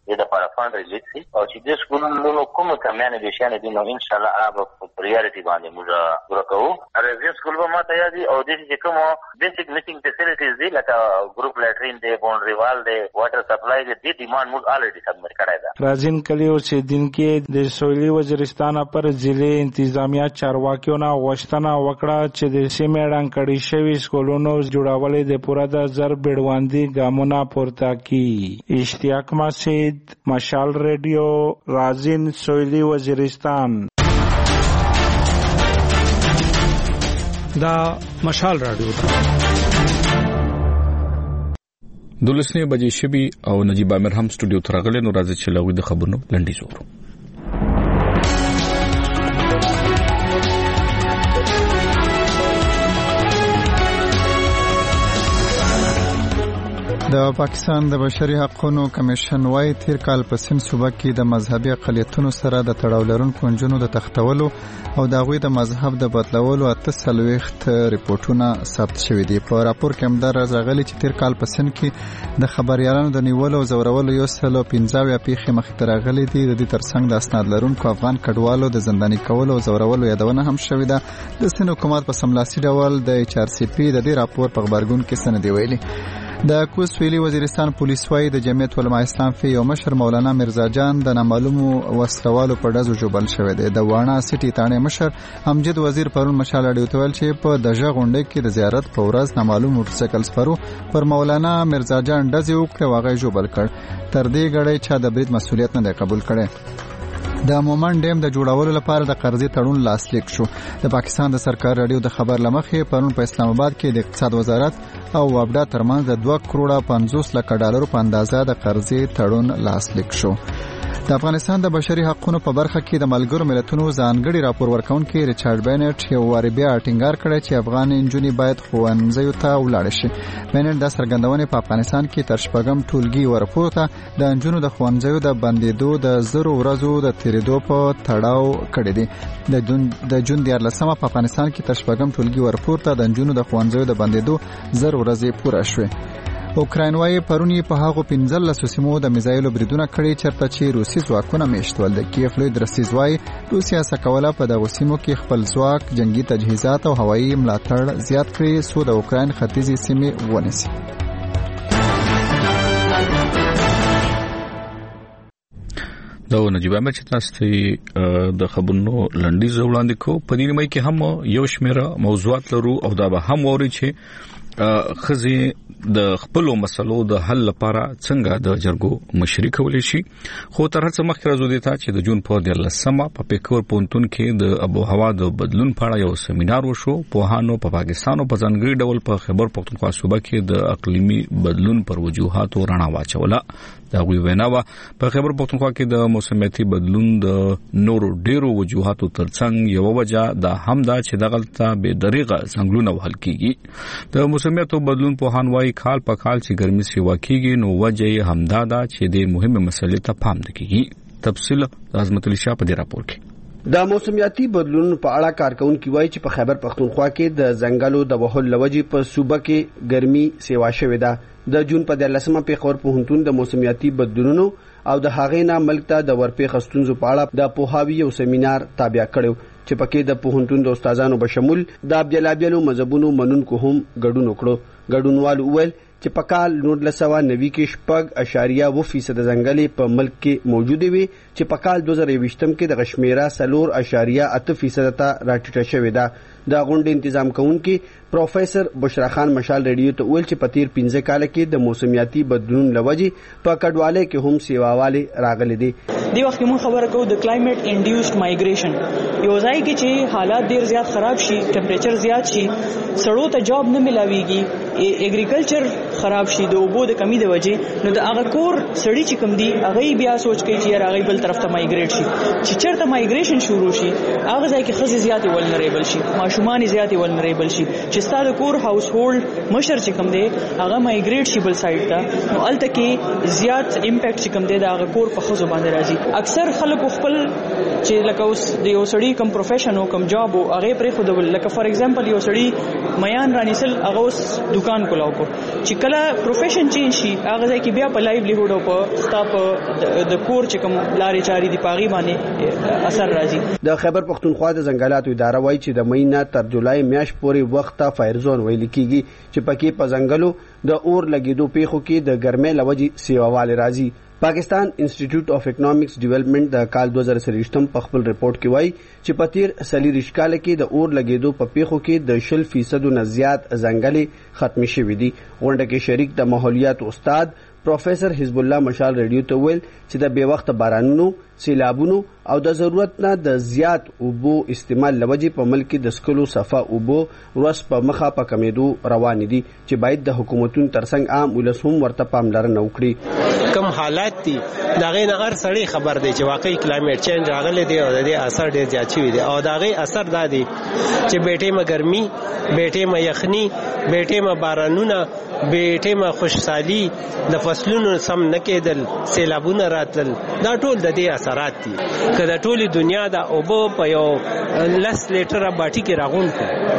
د لپاره فند ریلیز شي او چې د سکولونو کوم کمیانې د شان دي نو ان شاء الله هغه په پریورټي باندې موږ ورکوو. ریزن سکول به ماته یادي او د چې کوم بیسیک میسینګ فیسیلیټیز دي لکه ګروپ لیټرین دی، باونډري وال دی، واټر سپلای دی، د ډیماند موږ الریډي سبمټ کړی دی. رازین کلی اوسیدونکو د سویلي وزیرستان پر ضلع انتظامیه چارواکیو نه غوښتنه وکړه چې د سیمې ړنګ کړي شوي سکولونو جوړول د پوره د زر بیړوندي ګامونه پورته کړي. اشتیاق مسعود، مشال ریډیو، رازین، سویلي وزیرستان. دا مشال رادیو ده. دولسنې بجې شبي او نجیب عامر هم سټوډیو ته راغلی، نو راځي چې لوي د خبرونو لنډیز وورو. د پاکستان د بشري حقوقو کمیشن وايي تیر کال په سند صوبه کې د مذهبي اقلیتونو سره د تړاو لرونکو نجونو د تختولو او د هغوی د مذهب د بدلولو 48 ریپورتونه ثبت شوي دي. په راپور کې هم دا راغلي چې تیر کال په سند کې د خبريالانو د نیولو او زورولو 115 پیښې مخې ته راغلي دي. د دې ترڅنګ د اسناد لرونکو افغان کډوالو د زنداني کولو او زورولو یادونه هم شوې ده. د سند حکومت په سملاسي ډول د HRCP د دې راپور په خبرګون کې سند دی ویلي. د کوز سویلي وزیرستان پولیس وايي د جمعیت علماء اسلام فی یو مشر مولانا مرزا جان د نامعلومو وسلوالو په ډزو جوبل شوی دی. د وانا سټي تانه مشر امجد وزیر پرون مشال اډیو تول چې په دغه غونډه کې د زیارت په ورځ نامعلوم موټرسایکل سپرو پر مولانا مرزا جان ډز وکړ او هغه جوبل کړ. تر دې غړي چې د برید مسولیت نه قبول کړي. د مومن ډیم د جوړولو لپاره د قرضې تړون لاسلیک شو. د پاکستان د سرکار رادیو د خبر لمخې پرون په اسلام آباد کې د اقتصاد وزارت او وابډا ترمنځ د 2 کروڑ 50 لک ډالر په اندازه د قرضې تړون لاسلیک شو. د افغانستان د بشري حقوقو په برخه کې د ملګرو ملتونو ځانګړي راپور ورکونکي ریچارډ بینټ یو واری بیا ټینګار کړی چې افغان انجونې باید ښوونځیو ته ولاړ شي. بینټ د سرګندونې په افغانستان کې تر شپږم ټولګي ورپورته د انجونو د ښوونځیو د بندیدو د 0 ورځو د تیریدو په تړاو کړی دی. د جون 14 په افغانستان کې تر شپږم ټولګي ورپورته د انجونو د ښوونځیو د بندیدو 0 ورځې پوره شوه. اوکراین وايي پرونی په هغه 15 سیمو د میزایلو بریدونه کړي چرته چې روسي ځواکونه میشتول. د کیف لوی درستیز وايي روسیا سکوله په دغه سیمو کې خپل ځواک، جنگي تجهیزات او هوایي ملاتړ زیات کړي سو د اوکراین ختیځي سیمې ونیسي. دا نجیب عامر چې تاسو ته د خبرونو لنډیز وړاندې کو. په دې نیمه کې هم یو شمېر موضوعات لرو او دا به هم ووري چې خزي د خپل مسلو د حل لپاره څنګه د جرګو مشري کولای شي. خو تر هڅه مخکې راځو دي چې د جون په 14 په پیکور پونتون کې د ابو هوا د بدلون په اړه یو سیمینار وشو. پوهانو په پاکستان او په ځانګړي ډول په خیبر پختونخوا صوبه کې د اقلیمي بدلون پر وجوهاتو رڼا واچوله. دا غوي ویناوه په خیبر پختونخوا کې د موسمیاتي بدلون د نورو ډیرو وجوهاتو ترڅنګ یو وجه دا هم دا چې دغلطه به دریغه څنګهونه وحل کیږي. د موسمیاتو بدلون په هانوای کال په کال چې ګرمي سی واکیږي نو وجه همدا دا چې د مهمه مسلې ته پام دکېږي. تفصیل عظمت الله شاه په دې راپور کې. د موسمیاتي بدلون په اړه کارکونکو وایي چې په خیبر پختونخوا کې د ځنګلو د وهلو لوجې په صوبه کې ګرمي سیوا شوې ده. د جون په 14 پیښور پوهنتون د موسمیاتي بدلونونو او د هغې نه ملک ته د ورپېښ ستونزو په اړه د پوهاوي یو سیمینار تابع کړو چې پکې د پوهنتون د استادانو بشمول د بېلابېلو مذهبونو منونکو هم ګډون وکړو. ګډونوالو وویل چې په کال 1990 کې 6.2% ځنګلې په ملک کې موجود وي چې په کال 2020 کې د غشمیره 4.8% ته راټیټه شوې ده. د غونډې تنظیم کوونکي پروفیسور بشرا خان مشال ریډیو ته ویل چې په تیر 15 کال کې د موسمیاتي بدلون لوجې په کډواله کې هم سیواواله راغلي دي. دی وخت مون خبره کوو د کلایمټ انډیوسډ مایګریشن یو ځای کې چې حالات ډیر زیات خراب شي، ټمپریچر زیات شي، سړو ته جاب نه ملاويږي، اګریکلچر خراب شي د اوبو د کمی د وجې، نو د هغه کور سړی چې کم دي هغه بیا سوچ کوي چې هغه بل طرف ته مایګریټ شي. چې چیرته مایګریشن شروع شي هغه ځای کې خزي زیات ولنریبل شي، ماشومان زیات ولنریبل شي چې ستاسو کور هاوس هولډ مشر چې کوم دی هغه مایګریټ شي بل سایډ ته نو الته کې زیات امپیکټ چې کوم دی دا هغه کور په خزو باندې راځي. اکثر خلک خپل چې لکه اوس د یو سړي کوم پروفیشن او کوم جاب او هغه پرې خو د لکه فار ایگزامپل یو سړي میان رانیسل هغه اوس دکان کولاو کو چې کله پروفیشن چینج شي هغه ځکه بیا په لایولیهود او په سټاپ د کور چې کوم لارې چاري دی پاغي باندې اثر راځي. د خیبر پختونخوا د ځنګلاتو اداره وایي چې د مې نه تر جولای میاشت پورې وخت ته فایر زون ویل کیږي چې پکې په ځنګلو د اور لګیدو پیښو کې د ګرمۍ لوجې سیواوال راځي. پاکستان انسټیټیوټ اف اکونومکس ډیولپمنٹ د کال 2023 په خپل ریپورت کې وایي چې په تیر سلیریش کال کې د اور لګیدو په پیښو کې د 0% نه زیات ځنګلې ختم شوې دي. غونډه کې شریک د ماحولیات استاد پروفیسر حزب الله مشال ریډیو ته ویل چې د بے وخت بارانونو سیلابونو او د ضرورت نه د زیات اوبو استعمال لوجې په ملک کې د سکلو صفه اوبو ورس په مخه په کمیدو روان دي چې باید د حکومتونو ترڅنګ عام ولس هم ورته پاملرنه وکړي. کم حالات دي داغه نه هر سړی خبر دی چې واقعي کلایمټ چینج راغلی دی او د دې اثر ډیر زیات شوی دی او داغه اثر دا دی چې بیٹه ما ګرمي بیٹه ما یخني بیٹه ما بارانونه بیٹه ما خوشحالي د فصلونو سم نه کېدل سیلابونه راتل دا ټول د دې اثرات دي. کله ټولي دنیا دا اوبو په یو 10 لیټره باټي کې راغون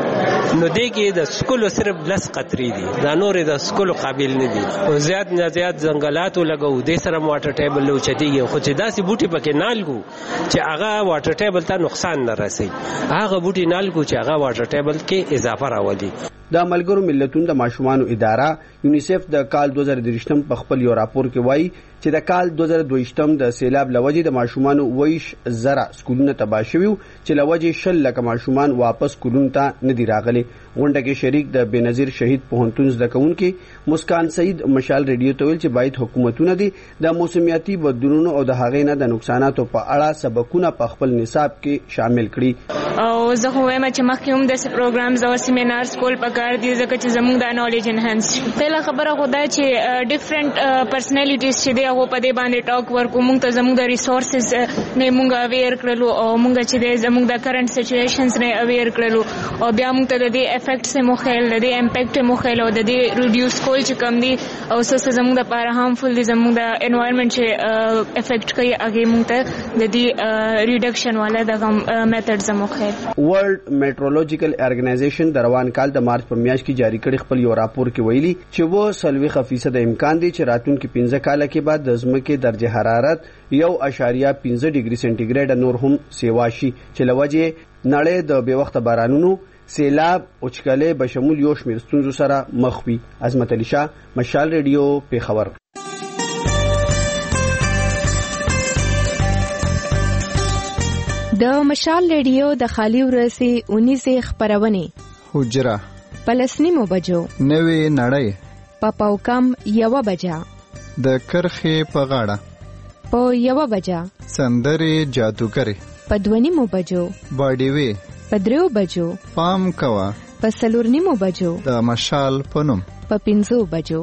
نو دې کې د سکولو صرف 10 قطري دي دا نور د سکولو قابل نه دي او زیات نه زیات ځنګلاتو لګو د سره واټر ټیبل لو چتیږي خو چې داسې بوټي پکې نالګو چې هغه واټر ټیبل ته نقصان نه رسي هغه بوټي نالګو چې هغه واټر ټیبل کې اضافه راولي. د ملګرو ملتونو د ماشومانو اداره یونیسف د کال 2023 په خپل یو راپور کې وایي چې د کال 2022 د سیلاب لوجې د ماشومانو 20,000 سکولونه تباه شوي چې لوجې 10 لک ماشومان واپس سکولونو ته نه دي راغلي. غونډه کې شریک د بنظیر شهید پوهنتون زده کوونکي مسکان سعید مشال ریډیو ته ویل چې باید حکومتونه دي د موسمیاتي بدلونونو او د هغې نه د نقصاناتو په اړه سبقونه په خپل نصاب کې شامل کړي. او زه خو وایم چې مخکې هم د پروګرامز او سیمینارز کول پکار دي ځکه چې زموږ د نالج انهانس شي. پهله خبره خو دا چې ډیفرنٹ پرسنالټیز چې دی هغه په دې باندې ټاک ورکو موږ ته زموږ د ریسورسز نه موږ اویر کړلو او موږ چې د زموږ د کرنٹ سچويشنز نه اویر کړلو او بیا موږ ته د دې افیکټ سه مخېل د دې امپیکټ مخېل او د دې ریډیوس کول چې کم دي او څه زموږ د لپاره هارمفل دي زموږ د انوایرنمنت چې افیکټ کوي هغه موږ ته د دې ریډکشن والا د میتھډز مخېل. ورلد میټرولوژیکل ارګنایزیشن د روان کال د مارچ په میاشت کې جاری کړي خپل یو راپور کې ویلي چې 30% امکان دی چې راتلونکي 15 کال کې بعد د ځمکې درجه حرارت 1.5 ډیګري سنټیګریډ نور هم سیوا شي چې لوجې نړۍ د بے وخت بارانونو سیلاب او چکلې بشمول یو شمیر ستونزو سره مخ وي. عظمت علي شاه مشال ریډیو پیښور. د مشال ریډیو د خالی ورسي 19 خبرونه حجره پلسنیمو بجو نوې نړۍ پاپاو کم 1 بجا د کرخې په غاړه په 1 بجا سندري جادوګری په 2 بجو باډي وی په 3 بجو پام کوا په 4 بجو د مشال پنوم په 5 بجو.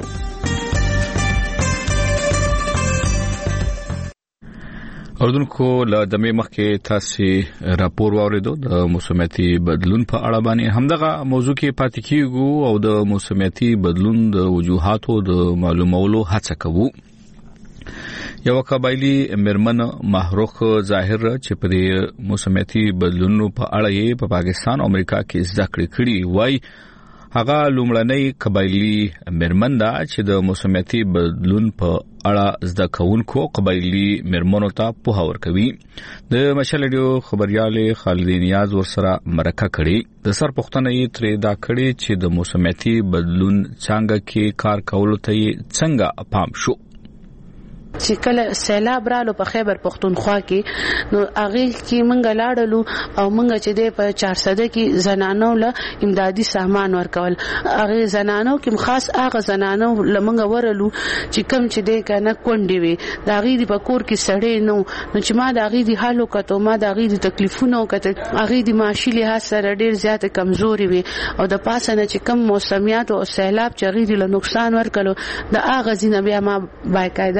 اردوونکو له دمه مخکې تاسو راپور واوریدو د موسمیاتي بدلون په اړه باندې همدغه موضوع کې پاتې کیږو او د موسمیاتي بدلون د وجوهاتو د معلومولو هڅه کوو. یو قبایلی مرمن محروق ظاهر چې په موسمیاتي بدلونونو په اړه یې په پاکستان او امریکا کې ذکر کړی وای هغه لومړنۍ قبایلی مرمن دا چې د موسمیاتي بدلون په اړه زده کوونکو قبایلی مرمنو ته په ورکوي. د مشال ریډیو خبريال خالد نیاز ورسره مرکه کړي د سر پښتنه یې ترې دا کړي چې د موسمیاتي بدلون څنګه کې کار کولو ته څنګه پام شو. چې کله سیلاب رالو په خیبر پختونخوا کې نو هغه کې مونږ لاړلو او مونږ چې د په 400 کې زنانو له امدادي سامان ورکول هغه زنانو کې خاص هغه زنانو لمنګ ورلو چې کم چې د کنه کونډې وي دا غي د پکور کې سړې نو چې ما دا غي د حالو کته ما دا غي د تکلیفونو کته هغه د معاشي له سره ډیر زیات کمزوري وي او د پاسه نه چې کم موسمیات او سیلاب چې غي د نقصان ورکلو د هغه زینه بیا ما باقاعده په دې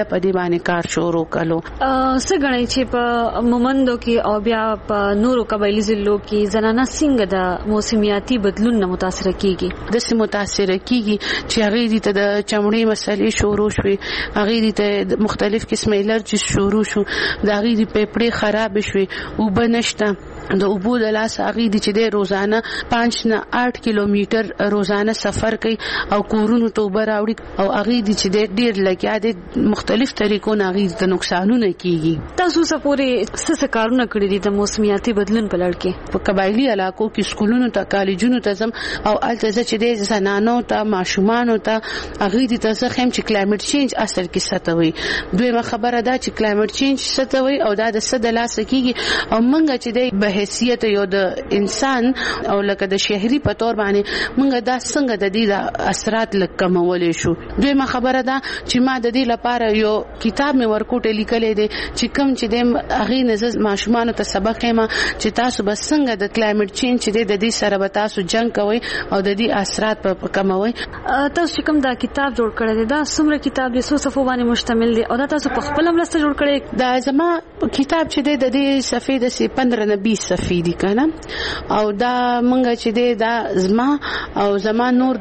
باندې کار شروع کړو. څنګه چې په مومندو کې او بیا په نورو قبایلی ضلعو کې زنانه څنګه د موسمیاتي بدلون نه متاثر کیږي؟ د سم متاثر کیږي چې هغه دې ته د چمړې مسلې شروع شوې، هغه دې ته مختلف قسمه الرجی شروع شو، د هغه دې پیپړې خراب شوې، وبنشته د اوبو د لاس هغه دي چې د روزانه 5 نه 8 کیلومتر روزانه سفر کوي او کورونو ته وبراوړي او هغه دي چې ډېر لګیا دي مختلف طریقو نه هغه د نقصانونه کیږي. تاسو سپورې څه کارونه کړی دي د موسمیاتي بدلون په لړ کې؟ په قبایلی علاقو کې سکولونو ته کالجونو ته زم او الته چې د زنانو ته ماشومان ته هغه دي ته خیم چې کلایمټ چینج اثر کې ستوي. دویمه خبره ده چې کلایمټ چینج ستوي او دا د صد لاس کیږي او منګه چې د حیثیت یو د انسان او لکه د شهري په تور باندې موږ دا څنګه د دې د اثرات لکمولې شو. دویمه خبره ده چې ما د دې لپاره یو کتاب مې ورکوټه لیکلې دي چې کوم چې د هغه نزد ماشومان ته سبق یې ما چې تاسو به څنګه د کلایمټ چینج د دې سره به تاسو جنگ کوئ او د دې اثرات په کموي. تاسو کوم دا کتاب جوړ کړی دی؟ دا څومره کتاب دی؟ څو صفحو باندې مشتمل دی او دا تاسو په خپل مرسته جوړ کړی؟ دا زما کتاب چې د دې صفحې د 15 نه 20 صفحې دي کنه او دا مونږ چې دی دا زما او زما نور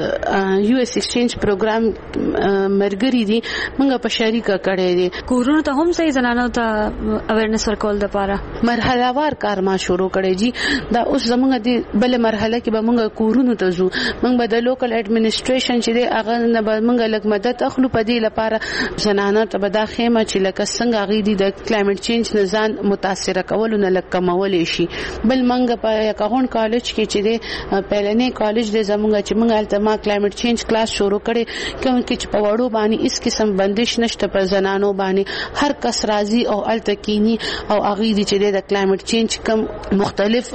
د یو اس ایکسچینج پروګرام مرګري دي مونږ په شریکه کړی دي. کورونو ته هم صحیح زنانو ته اویرنس ورکول د پاره مرحله وار کار ما شروع کړی جی. دا اوس زمونږ دی بل مرحله کې به مونږ کورونو ته ځو، مونږ به د لوکل اډمنسټریشن چې دی هغه نه به مونږ لږ مدد اخلو په دې لپاره زنانو ته به دا خیمه چې لکه څنګه غوډي د کلایمټ چینج نه ځان متاثر کول نه لکه کمول شي. بل منګه په یکاغون کالج کې چې د پهلنې کالج د زمونږ چې موږ التما کلایمټ چینج کلاس شروع کړي کوم کې چې په وړو باندې اس قسم بندش نشته په زنانو باندې هر کس راضي او التکینی او اغي دي چې د کلایمټ چینج کوم مختلف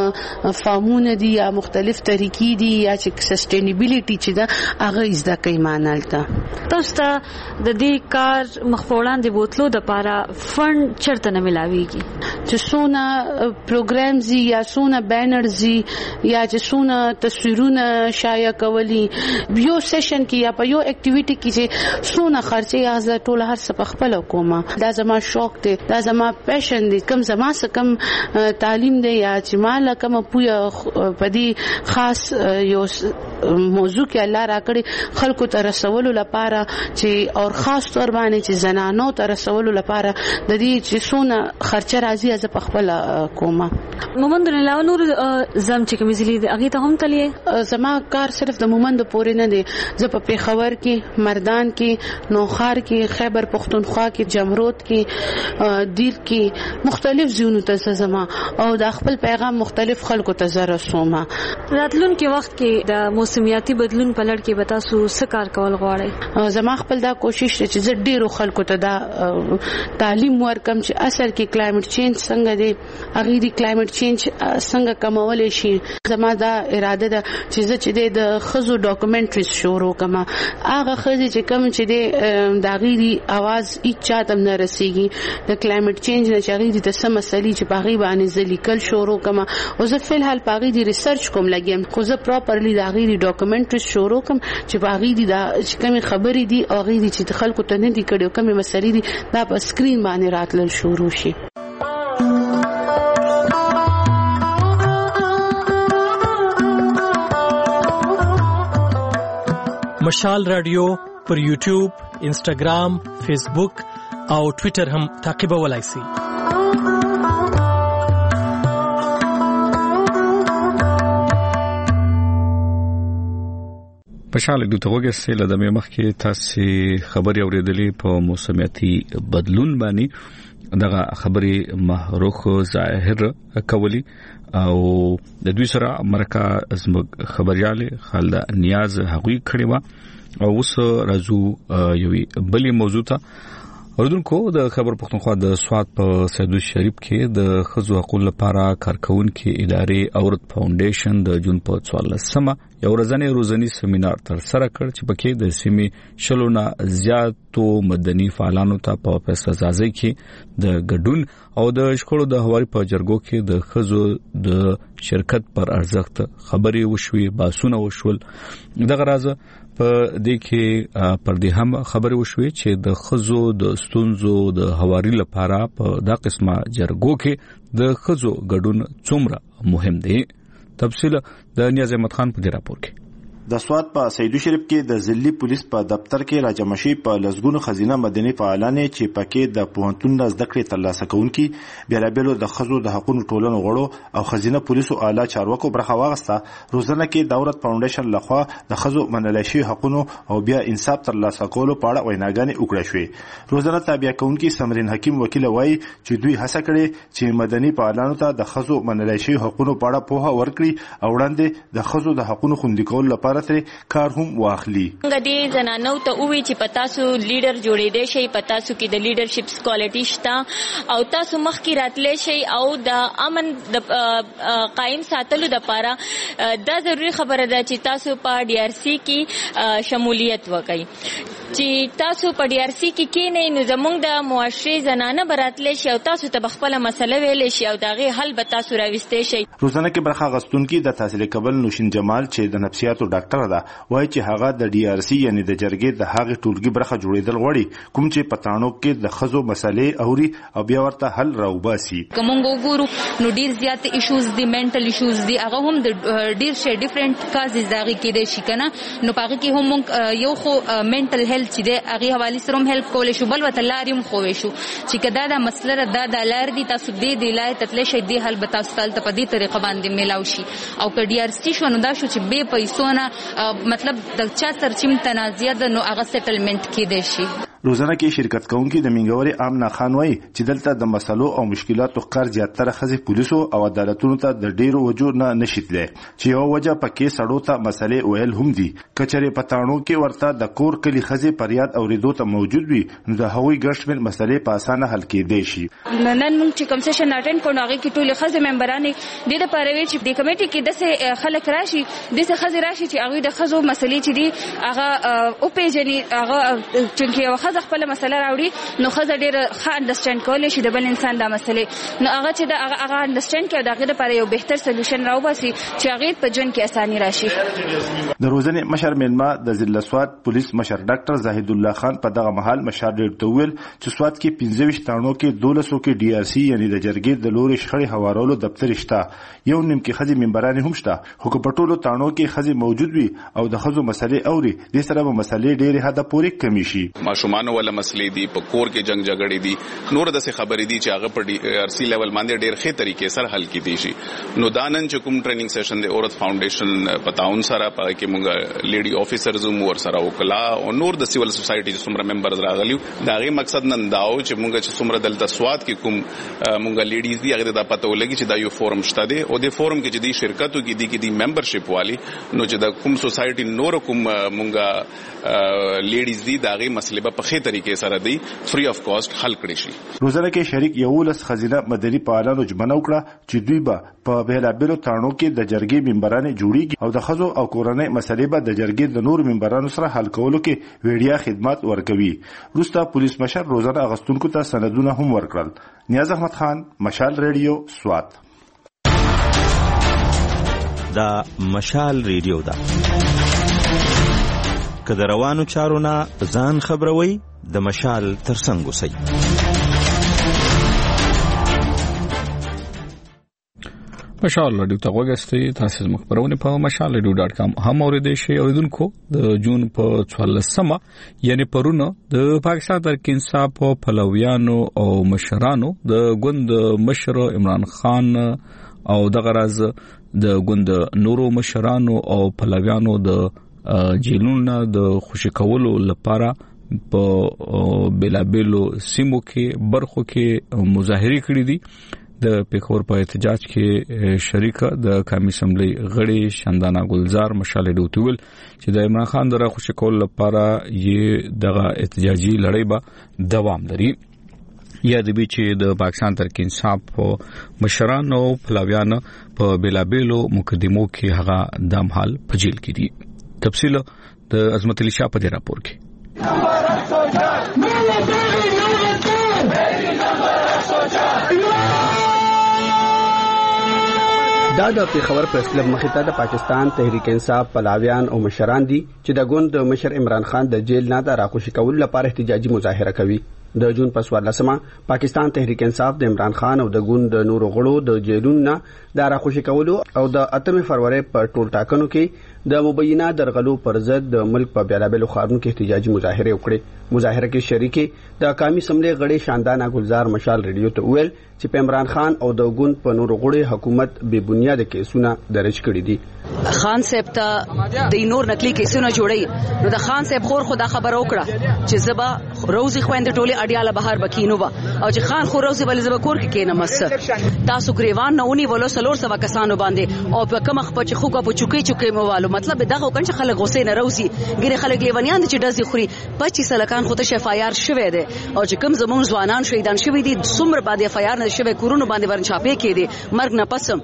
فارمونه دي یا مختلف طریقې دي یا چې سسټینیبিলিټي چې دا اغه زده کوي مانالته. تاسو ته د دې کار مخفوړان دی بوتلو د پاره فند چرته نه ملاويږي چې سونه پروګرامز یا سونه بینرز یا چې سونه تصویرونه شایع کولی یو سیشن کې یا په یو اکټیویټي کې چې سونه خرچه یا ز ټول هر څه په خپل کومه. دا زما شوق دی، دا زما پیشن دی، کم زما څه کم تعلیم دی یا چې مال کم پوهه پدې خاص یو موضوع کې الله راکړي خلکو ته رسولو لپاره چې او خاص تور باندې چې زنانو ته رسولو لپاره د دې چې سونه خرچه راځي از په خپل کومه. مومند نه لاو نور زم چې کوم ځلې د اغه ته هم تلې؟ زما کار صرف د مومند پورې نه دی، زه په پیښور کې، مردان کې، نوخار کې، خیبر پختونخوا کې، جمرود کې، دیر کې مختلف ځایونو ته زما او د خپل پیغام مختلف خلکو ته زره سوما. راتلونکي وخت کې د موسمیاتي بدلون په لړ کې به تاسو څه کار کول غواړئ؟ زما خپل دا کوشش دی چې زه ډیرو خلکو ته دا تعلیم ورکم چې اثر کې کلایمټ چینج څنګه دی، هغه دی کلایمټ چینج څنګه کمول شي. زما دا اراده ده چې زه چې د خزو ډاکومنټریز شروع کما هغه خزي چې کوم چې د داغيري आवाज هیڅ چاته نه رسیږي د کلایمټ چینج نه چاري د سم مسلې چې باغی باندې ذلیکل شروع کما او زه فل حال باغی دی ریسرچ کوم لګیم خو زه پراپرلی داغيري ډاکومنټریز شروع کوم چې باغی دی دا چې کوم خبرې دي او غیري چې خلکو ته نه دي کړي کوم مسلې دي دا په سکرین باندې راتلل شروع شي. مشال رادیو پر یوټیوب، انسټاګرام، فیسبوک او ټوئیټر هم تعقیبولای شئ. خوشاله دوی ته وګورئ له دمه مخ کې تاسو خبري اوریدلې په موسمیاتي بدلون باندې دغه خبري محروخ ظاهر کولی او د دوی سره امریکا زموږ خبرياله خالد نیاز هغوی کړي وا او اوس راځو یو بلی موضوع ته. اردوونکو د خبر پښتونخوا د سواد په سیدو شریف کې د خزو حقوق لپاره کارکونکو ادارې اورت فاونډیشن د جون په 14مه یو ورځنی سیمینار تر سره کړ چې پکې د سیمې شلونه زیاتو مدني فعالانو ته په فیصله‌سازي کې د ګډون او د شخړو د هواري په جرګو کې د خزو د شرکت پر ارزښت خبري وشوي، باسونه وشول. دغه راز په دې کې پر دې هم خبرې وشوې چې د خزو د ستونزو د هواري لپاره په دا قسمه جرګو کې د خزو ګډون څومره مهم دی. تفصیل د نیاز احمد خان په دې راپور کې. د سوات په سیدو شریف کې د ضلعي پولیس په دفتر کې راجمع شوي په لسګونو خزینه مدني فعالان چې پکې د پوهنتون د زده کړې ترلاسه کوونکي بیلابېلو د ښځو د حقوقو ټولنو غړو او خزینه پولیسو اعلی چارواکو برخه واخیسته. روزنه کې دولت فاونډیشن لخوا د ښځو منلای شوي حقوقو او بیا انصاف ترلاسه کولو په اړه ویناګانې وکړې شوې. روزنه تابع کوونکي سمرین حکیم وکیل وایي چې دوی هڅه کړې چې مدني فعالانو ته د ښځو منلای شوي حقوقو په اړه پوهه ورکړي او وړاندې د ښځو د حقوقو خوندي کولو لپاره کار هم واخلي. څنګه دې زنانو ته وی چې پتا سو لیډر جوړېدې شي، پتا سو کې د لیډرشپ کوالټی شته او تاسو مخ کې راتلې شي او د امن د قائم ساتلو د لپاره دا ضروری خبره ده چې تاسو په ډي آر سی کې شمولیت وکړئ. چې تاسو په ډي آر سی کې نه نو زموږ د معاشري زنانه براتلې شي او تاسو ته خپل مسله ویلې شي او داغه حل به تاسو راوستې شي. روزنه کې برخه غستونکي د تحصیل کول نوشین جمال چې د نفسیاتو ډاکټر ده وایي چې هغه د ډي آر سی یعنی د جرګې د هغه ټولګي برخه جوړېدل غواړي کوم چې پټانو کې د خزو مسلې اوري او بیا ورته حل راوباسي. کوم وګورو نو ډیر زیات ایشوز دي، منټل ایشوز دي، هغه هم د ډیر شي ډیفرنٹ کازز داږي کې دي شي کنه. نو پاره کې هم یو خو منټل هیلث چې د هغه حواله سره هم هیلپ کول شو، بل وته لاریم خوې شو چې کدا د مسله د لار دي تاسو دې د لای تتل شي دی حل به تاسو تل په دې طریقه باندې ملاوي شي. او ک ډي آر سی شو نو دا شو چې به پیسو نه مطلب د چا ترچیم تنازعه د نو هغه سیټلمنٹ کې دی شي. روزنه کې شرکت کوونکي د منګوري آمنا خان وایي چې دلته د مسلو او مشکلاتو قر زیاتره خزي پولیسو او عدالتونو ته د ډیرو وجو نه نشیتله چې یو وجه پکې سړو ته مسلې ویل هم دي. کچره پټانو کې ورته د کور کلی خزي پریاد اوریدو ته موجود وي نو د هوی ګشمن مسلې په اسانه حل کېدې شي. نن موږ چې کوم سیشن اټینډ کوو هغه کې ټول خزي ممبرانه د دې لپاره وی چې د کمیټې کې د خلک راشي د خزي راشي چې هغه د خزو مسلې چې دي هغه او پیجنې هغه چې یو خزه خپل مسله راوړي نو خزه ډېر ښه انډرسټاند کولای شي د بل انسان د مسلې نو هغه چې دا هغه انډرسټاند کوي دغه لپاره یو بهتر سولوشن راوباسي چې هغه په جون کې اساني راشي. د روزنه مشر ملما د ضلع سوات پولیس مشر ډاکټر زاهد الله خان په دغه محل مشر ډېر تویل چې سوات کې 25 تاڼو کې 1200 کې ډي آر سی یعنی د جرګې د لوري شخړې حوارولو دفتر شته، یو نیم کې خزي منبران هم شته، خو په ټولو تاڼو کې خزي موجود وي او د خزو مسلې اوري د سره به مسلې ډېر حد پورې کمی شي. ماشومان ولا مسلې دي په کور کې جنگ جګړې دي نور د څه خبرې دي چې هغه په ډي آر سی لیول باندې ډېر ښه طریقې سره حل کیدي شي. نو دانن چې کوم ټریننګ سیشن د اورت فاونډیشن پتاون سره پای کې موږ لیډي افیسرز مو سره وکلا او نور د سیول سوسایټي چې څومره ممبرز راغلیو دا غي مقصد نن داو چې موږ چې څومره دلته سواد کې کوم موږ لیډیز دي هغه د پته ولګي چې دا یو فورم شته دی او د فورم کې چې د شرکتو کې دي ممبرشپ والی نو چې د کوم سوسایټي نور کوم موږ لیډیز دي دا غي مسله په ښه طریقې سره دی فری اف کاست حل کړي شي. روزنه کې شریک یولس خزینه مدني فعالانو جمعنه وکړه چې دوی به په بهلابلو تاڼو کې د جرګې منبرانه جوړیږي او د خزو او کورنۍ مسلې به د جرګې د نور منبرانو سره حل کولو کې ویډیا خدمات ورکوي. روستا پولیس مشر روزانه اغستونکو ته سندونه هم ورکړل. نیاز احمد خان، مشال ریډیو، سوات. دا مشال ریډیو ده که د روانو چارو نه ځان خبروي د مشال ترڅنګ اوسئ. مشال رادیو ته وګورئ. تاسو زموږ خبرونه په mashalradio.com هم اوریدئ شئ. اوریدونکو د جون په 14مه یعنی پرونه د پاکستان تحریک انصاف په پلویانو او مشرانو د ګوند مشر عمران خان او د غرض د ګوند نورو مشرانو او پلویانو د جیلونو د خوشی کولو لپاره په بلابلو سیمو کې برخو کې مظاهره کړې دي. د پیښور په احتجاج کې شریک د قومي اسمبلی غړي شاندانا گلزار مشال ډوتول چې د عمران خان دره خوشی کول لپاره یې دغه احتجاجي لړۍ به دوام لري. یا د چې د پاکستان تحریک انصاف مشران او پلویان په بلابلو مقدمو کې هغه د حال په جیل کې دي. تفصیل د عظمت علي شاه په دې راپور کې. دا د پیښور پریس کلب مخې ته د پاکستان تحریک انصاف پلاویان او مشران دي چې د ګوند د مشر عمران خان د جیل نه د راخوشي کولو لپاره احتجاجي مظاهره کوي. د جون په 14مه پاکستان تحریک انصاف د عمران خان او د ګوند د نورو غړو د جیلونو نه د راخوشي کولو او د 8 فروری په ټول ټاکنو کې د مبینه درغلو پر ضد د ملک په بیلابلو ښارونو کې احتجاجي مظاهره وکړه. مظاهره کې شریکي د قومي سملې غړي شاندانا ګلزار مشال ریډیو ته ویل چې په عمران خان او د ګوند په نورو غړو حکومت بے بنیاد کیسونه درج کړي دي. خان صاحب ته د نور نقلي کیسونه جوړي نو د خان صاحب خور خدا خبر وکړه چې زبا روزي خويند ټوله اډیاله بهر بکینو با او چې خان خور روزي بل زبا کور کې کینه مس تاسو گریوان نه ونی ولو سلور سوا کسانو باندې او په کوم خپل چې خوګه په چوکي موالو مطلب دغه کنه خلک غوسه نه روزي ګری خلک لیونیان چې دزي خوري 25 سلکان خو ته شفایار شوه دي او چې کوم زمون ځوانان شهیدان شوي دي څومره باندې فایار نه شوه کورونو باندې ورنچاپې کې دي مرګ نه پسم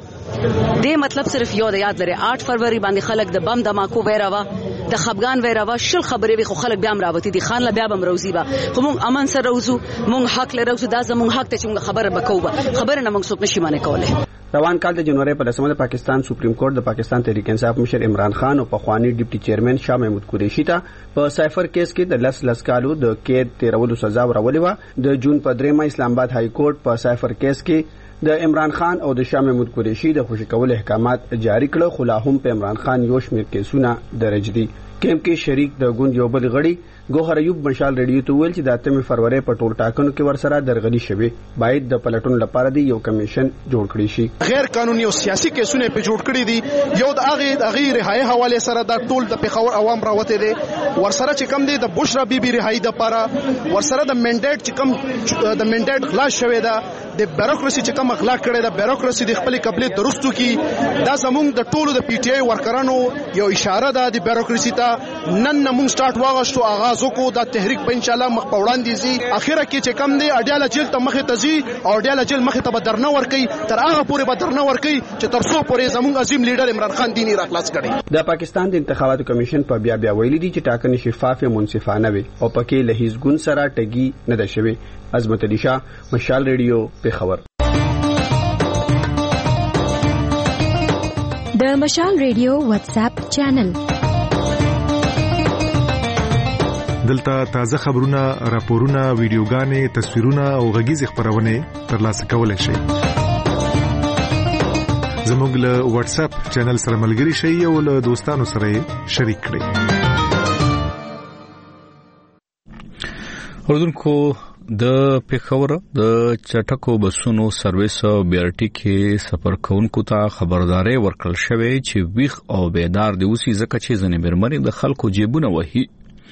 دې مطلب صرف یو د یاد لري 8 فروری باندې خلک د بم دماکو ویراوه د خفغان ویراوه شل خبرې وي خو خلک بیا امراوتی دي خان لا بیا بم روزي با خو مونږ امن سره روزو مونږ حق لرو دا زمونږ حق ته چې مونږ خبره وکړو خبره نه مونږ څوک نشي مانه کوله. روان کال د جنوري په 10مه د پاکستان سپریم کورټ د پاکستان تحریک انصاف مشر عمران خان او پخوانی ډیپټي چیرمن شاه محمود قریشي ته په سایفر کیس کې د لس کالو د قید تیرولو سزا ورولې و. د جون په 3 اسلام آباد های کورټ په سایفر کیس کې د عمران خان او د شاه محمود قریشي د خوشی کول احکامات جاری کړه خو لا هم په عمران خان یو شمېر کیسونه درج دي. کیم کې شریک د ګوند یو بل غړي ګوهر ایوب مشال ریډیو ته ویل چې د 8 فروری په ټول ټاکنو کې ورسره درغلي شوه باید د پلټون لپاره دی یو کمیشن جوړ کړی شي. غیر قانوني او سیاسي کیسونه په جوړ کړی دي یو د هغه رهایی حواله سره د ټول د پیښور عوام راوته دي ورسره چې کم دي د بشرا بیبي رهایی د لپاره ورسره د منډیټ چې کم د منډیټ خلاص شوه دا د بیروکراسي چې کم اخلاق کړي د بیروکراسي د خپل قبلي درستو کې دا زمونږ د ټولو د پی ټی آی ورکرانو یو اشاره ده د بیروکراسي ته نن موږ سٹارټ واغښتو آغاز وکړو د تحریک په ان شاء الله مخ په وړاندې زی اخیره کې چې کم دی اډیاله جیل ته مخه ته زی او اډیاله جیل مخه ته بدرنه ور کوي تر هغه پورې بدرنه ور کوي چې تر څو پورې زموږ عظیم لیډر عمران خان دینی راخلاص کړي. د پاکستان د انتخاباتو کمیشن په بیا ویلي دي چې ټاکنې شفاف او منصفانه وي او پکې له هیڅ ګوند سره ټګي نه ده شوی. عظمت علي شاه مشال ریډیو پیښور. د مشال ریډیو واتس اپ چینل دلته تازه خبرونه، راپورونه، ویډیوګانې، تصویرونه او غږیز خبرونه ترلاسه کولای شئ. زموږ له واتس اپ چینل سره ملګري شئ او له دوستانو سره شریک کړئ. اوردونکو د پیښور د چټکو بسونو سرویس بیرټی کې سفر کوونکو ته خبرداري ورکړل شوې چې ویخ او بیدار دی اوسې ځکه چې ځنې مرمنې د خلکو جیبونه وهي.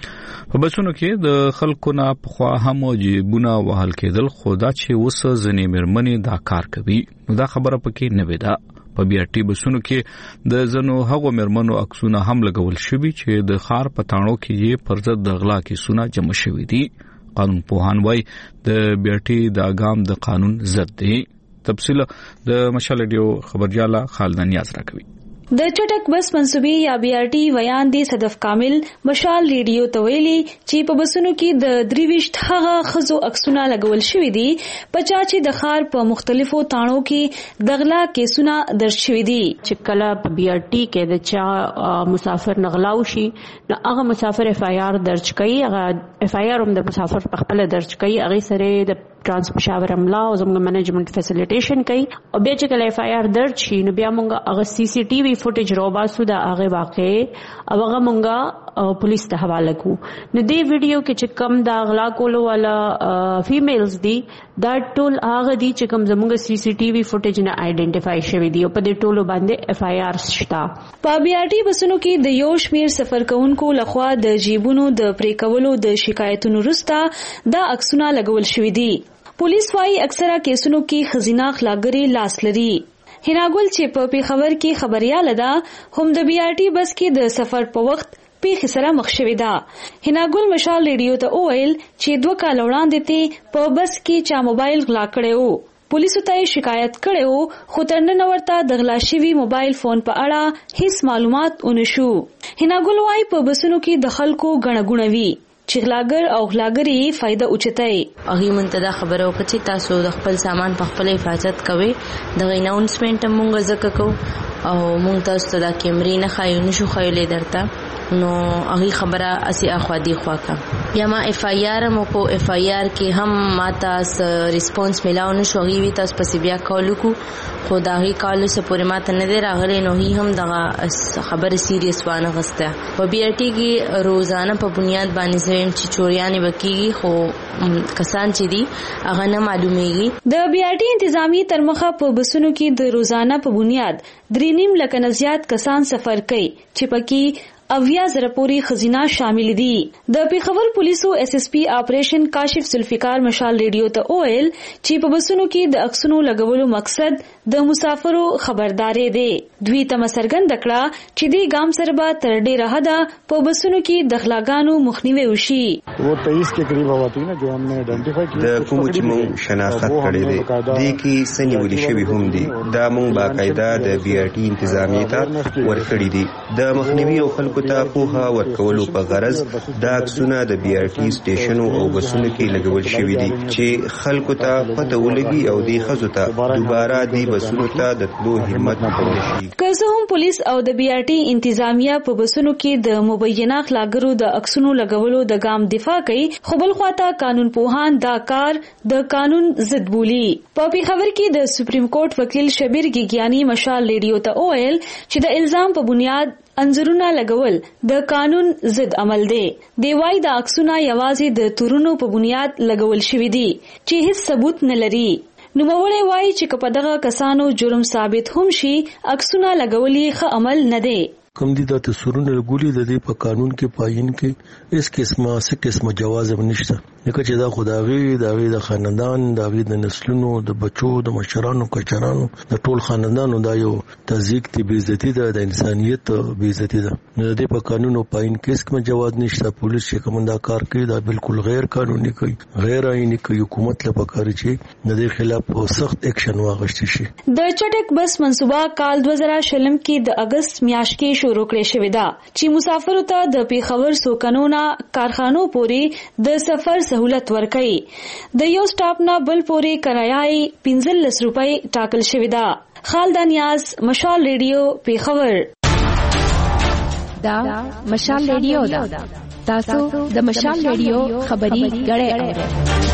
په بسونو کې د خلکو نه پخوا هم جیبونه وهل کېدل خو دا چې اوس ځنې مرمنې دا کار کوي نو دا خبره پکې نه وي. په بیرټی بسونو کې د زنو هغو مرمنو عکسونه هم لګول شوي چې د خار په تاڼو کې یې پر ضد د غلا کیسونه جمع شوي دي. قانون پوهان وای د بیرټی د اګام د قانون ضد دی. تفصیل د مشال ریډیو خبرجاله خالد نیاز راکوي. د چټک بس منسوبي یا بیارټي ویان دي صدف کامل مشال ریډیو ته ویلي چې په بسونو کې د 23 هغه خزو عکسونه لګول شوي دي په چا چې د خار په مختلفو تاڼو کې دغلا کیسونه درج شوي دي. چې کله په بیارټي کې د چا مسافر نغلاو شي نو هغه مسافر اف آی آر درج کوي. هغه اف آی آر هم د مسافر په خپل درج کوي. هغه سره د ټرانسپورټ املا او زموږ منیجمنت فیسیلیټیشن کوي او بیا چې کله اف آی آر درج شي نو بیا موږ هغه سی سی ټي وی فوټیج روباسو د هغه واقع او هغه موږ پولیس ته حواله کو. نو دې ویډیو کې چې کم دا غلا کولو والا فیمیلز دي دا ټول هغه دي چې کم زموږ سی سی ټي وی فوټیج نه آئیډینټیفای شوی دي او په دې ټولو باندې اف آی آر شتا. په بیارټي بسونو کې د یو شمیر سفر کوونکو لخوا د جیبونو د پرې کولو د شکایتونو وروسته دا عکسونه لګول شوي دي. پولیس وايي اکثره کیسونو کې خزینه خلاګری لاس لري. هناګل چې په پیښور کې خبرياله ده هم د بیارټي بس کې د سفر په وخت پیښې سره مخ شوې ده. هناګل مشال ریډیو ته وویل چې 2 کال وړاندې ته په بس کې چا موبایل غلا کړی وو. پولیسو ته شکایت کړي وو خو تر نن ورته د غلا شوي موبایل فون په اړه هیڅ معلومات ونشو. هناګل وايي په بسونو کې د خلکو غنغونوي چې غلاګر او غلاګری فائدہ اوچتای. هغه منتدا خبره وکړه چې تاسو د خپل سامان په خپل حفاظت کوئ. د اناونسمنت موږ زکه کو او موږ تاسو ته د کیمرې نه خایو نشو خایلې درته نو هغه خبره اسی اخوادي خواکا یا ما اف ای آر مو کو اف ای آر کې هم ماته ریسپانس ملاو نشو غوي تاسو پس بیا کالو کو خدای کالو سه پورې ماته نه دی راغلی نو هی هم دغه خبره سیریس وانه غسته په بی ار ټی کې روزانه په بنیاد باندې زم چې چوریانه وکیږي خو کسان چې دي هغه نه معلومیږي. د بی ار ټی انتظامی ترمخه په بسونو کې د روزانه په بنیاد 3.5 لک نه زیات کسان سفر کوي چې پکې 80,000 پوری خزینه شامل دي. د پیښور پولیسو اس اس پی آپریشن کاشف ذوالفقار مشال ریډیو ته اویل چې په بسونو کې د اکسونو لګولو مقصد د مسافرو خبرداري دی. دوی ته مسرګند کړه چې دی ګام سره به تر ډیره حده په بسونو کې د غلاګانو مخنیوي وشي. वो 23 के करीब हुआ थी ना जो हमने आइडेंटिफाई किया د کوم چې مون شناخت کړی دی د کی سنیولې شوی هم دي دا مون باقاعده د بی ار ټی انتظامی ته ورکړی دي د مخنیوي او خلکو ته پوها ورکولو په غرض د اکسونه د بی ار ټی سټیشنو او بسونو کې لګول شوی دي چې خلکو ته پته ولګي او د خزو ته دوباره دی بسونو ته د تلو همت نشي. که څه هم پولیس او د بی ار ټی انتظامیه په بسونو کې د مبینه خلاګرو د اکسونو لګولو د ګام دفاع کوي خو بل خواته قانون پوهان دا کار د قانون ضد بولی. په پیښور کې د سپریم کورټ وکیل شبیر ګیګیانی مشال ریډیو ته اویل چې د الزام په بنیاد انځورونه لګول د قانون ضد عمل دی. دی وايي د اکسونه یوازې د تورونو په بنیاد لګول شوی دي چې هیڅ ثبوت نه لري. نوموړی وايي چې په دغه کسانو جرم ثابت هم شي اکسونه لګولي ښه عمل نه دی. کم دي د تصورونه لګولي د دې په قانون کې پاین کې اس قسمه جواز نشته لکه چې دا خداغي د خاندان د نسلونو د بچو د مشرانو کچرانو د ټول خاندانو دا یو تزیق تی بیزتی ده د انسانيت بیزتی ده نو د دې په قانون او پاین کې قسمه جواز نشته. پولیس چې کوم دا کار کوي دا بالکل غیر قانوني کوي غیر آئینی کوي. حکومت له پکاري چې د دې خلاف سخت اکشن واغشتي شي. د چټک بس منصوبه کال 2020 کې د اگست میاشت کې شروع کړې شوې ده چې مسافرو ته د پیښور سوکنونه کارخانو پورې د سفر سہولت ورکړي. د یو سټاپ نه بل پورې کرایه 15 روپۍ ټاکل شوې ده. خالد نیاز مشال ریډیو پیښور. دا مشال ریډیو ده. تاسو د مشال ریډیو خبري غړې اورئ.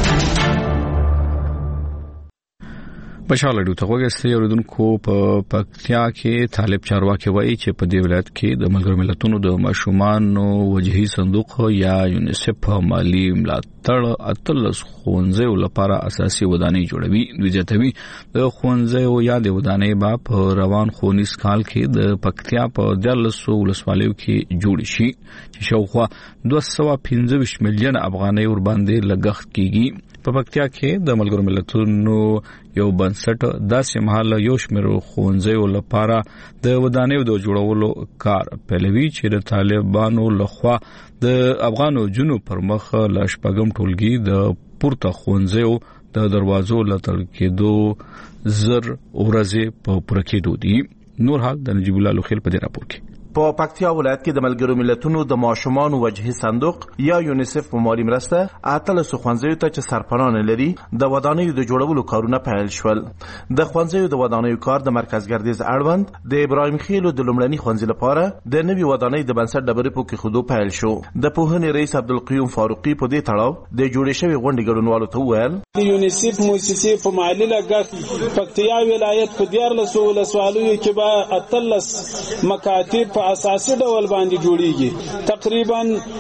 مشال ریډیو ته وګورئ اوریدونکو په پکتیا کې طالب چارواکي وایي چې په دې ولایت کې د ملګرو ملتونو د ماشومان وجهي صندوق یا یونیسف مالی ملاتړ اتلس خوندزو لپاره اساسي ودانۍ جوړوي. دوی ځتوي د خوندزو یا د ودانۍ په روان خونیس کال کې د پکتیا په 13 ولسوالیو کې جوړ شي چې شاوخوا 215 میلیون افغانۍ ور باندې لګښت کیږي. په پکتیا کې د ملګرو ملتونو یو بنسټ داسې مهال یو شمېر خوندزو لپاره د ودانۍ د جوړولو کار پیلوي چې د طالبانو لخوا د افغانو جنوب پر مخ له شپږم ټولګي د پورته خوندزو د دروازو لتل کېدو زر ورځې په پوره کېدو دي. نور حال د نجیب الله لوخیل په دې راپور کې. په پکتیا ولایت کې د ملګرو ملتونو د ماشومان وجهي صندوق یا یونیسف په مالی مرسته اتلس خوندزو ته چې سرپناه لري د ودانیو د جوړولو کارونه پیل شول. د خوندزو د ودانیو کار د مرکز ګردیز اړوند د ابراهیم خیلو د لومړني خوندزي لپاره د نوي ودانۍ د بنسټ ډبرې په کې خودو پیل شو. د پوهنې رئیس عبدالقیوم فاروقي په دې تړاو د جوړې شوی غونډې ګډونوالو ته وویل د یونیسف مؤسسې په مالی لګښت پکتیا ولایت په 14 ولسوالیو کې به اتلس مکاتب په اساسي ډول باندې جوړیږي. تقریبا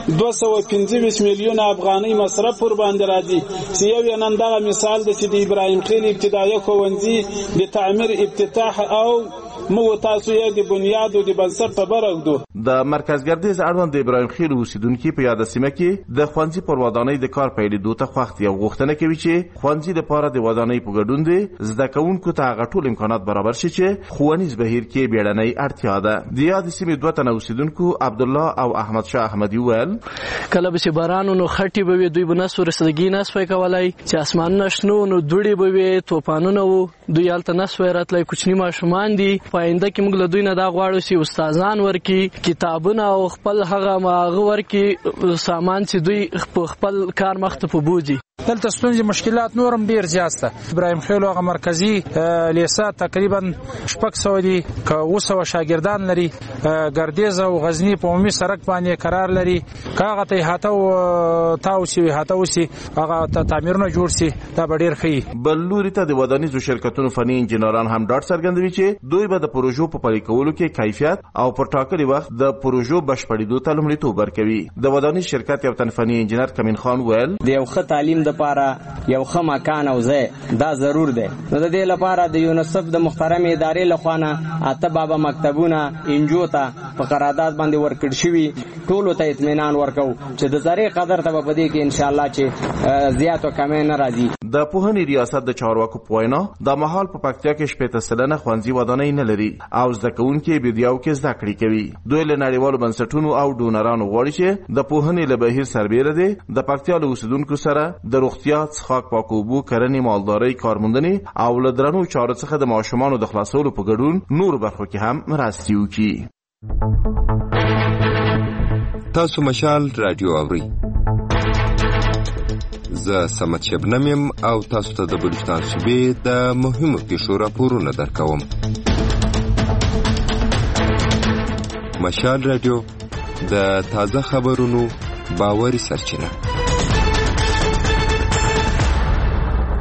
215 میلیون افغانۍ مصرف پر باندې راځي چې یو نن دغه مثال د چې د ابراهیم خیل ابتدایي ښوونځي د تعمیر افتتاح او مو تاسو یې د بنیاد او د بنسټ په برګدو. د مرکز ګردیز اړوند د ابراهیم خیل اوسیدونکو په یاد سیمه کې د خوندزي پر ودانۍ د کار پیلېدو ته وخت یو غوښتنه کوي چې خوندزي لپاره د ودانۍ په ګډون دي زده کوونکو ته غټول امکانات برابر شي چې ښوونیز بهیر کې بیړنۍ اړتیا ده. د یاد سیمې دوه تنه اوسیدونکو عبد الله او احمد شاه احمدی ویل کله به بارانو نو خټي به دوی بنس ورسدګي نس پای کولای چې اسمان نشنو نو دوړي به طوفانونه وو دوی الته نس وراتلای کوچنی ماشومان دي پاینده کې موږ له دوی نه دا غواړو چې استادان ورکي کتابونه او خپل هغه ورکي سامان چې دوی خپل کار مخته په بوزي. دلته ستونزې مشکلات نورم ډیر زیات دي. ابراهیم خیل هغه مرکزی لیسه تقریبا 600 دي که 200 شاګردان لري. ګردیز او غزنی په عمومي سړک باندې قرار لري. کاغه ته هاتو سي هغه تعمیرونه جوړ سي دا ډیر ښه. بل لوري ته د ودانیزو شرکتونو فني انجنیران هم ډاټ څرګندوي چې دوی به د پروژو په پلي کولو کې کیفیت او پر ټاکلي وخت د پروژو بشپړېدو ته لومړیتوب ورکوي. د ودانیز شرکت یو تن فني انجنیر کمین خان ویل د یو ښه تعلیم د لپاره یو ښه مکان او ځای دا ضرور دی. نو د دې لپاره د یونیسف د محترم ادارې لخوا نه اته بابا مکتبونه انجو ته په قرارداد باندې ورکړ شوي. ټولو ته اطمینان ورکو چې د زری قدر ته په دې کې ان شاء الله چې زیات او کم نه راځي. د پوهنې ریاست د چارواکو پوینا د مهال په پکتیا کې 80% خوانزي ودانۍ نه لري او زده کوونکي بيدیاو کې زده کړې کوي. دوی له نړیوالو بنسټونو او ډونرانو غواړي چې د پوهنې له بهیر سربېره دي د پکتیا له اوسیدونکو سره د روغتیا، څښاک پاکو اوبو، کرنې، مالدارۍ، کارموندنې او له درنو چارو څخه د ماشومانو د خلاصولو په ګډون نور برخو کې هم مرستې وکړي. تاسو مشال رادیو اورئ. زه سمت شبنم یم او تاسو ته د بلوچستان صوبې د مهمو پیښو راپورونه درکوم. مشال رادیو د تازه خبرونو باوري سرچینه.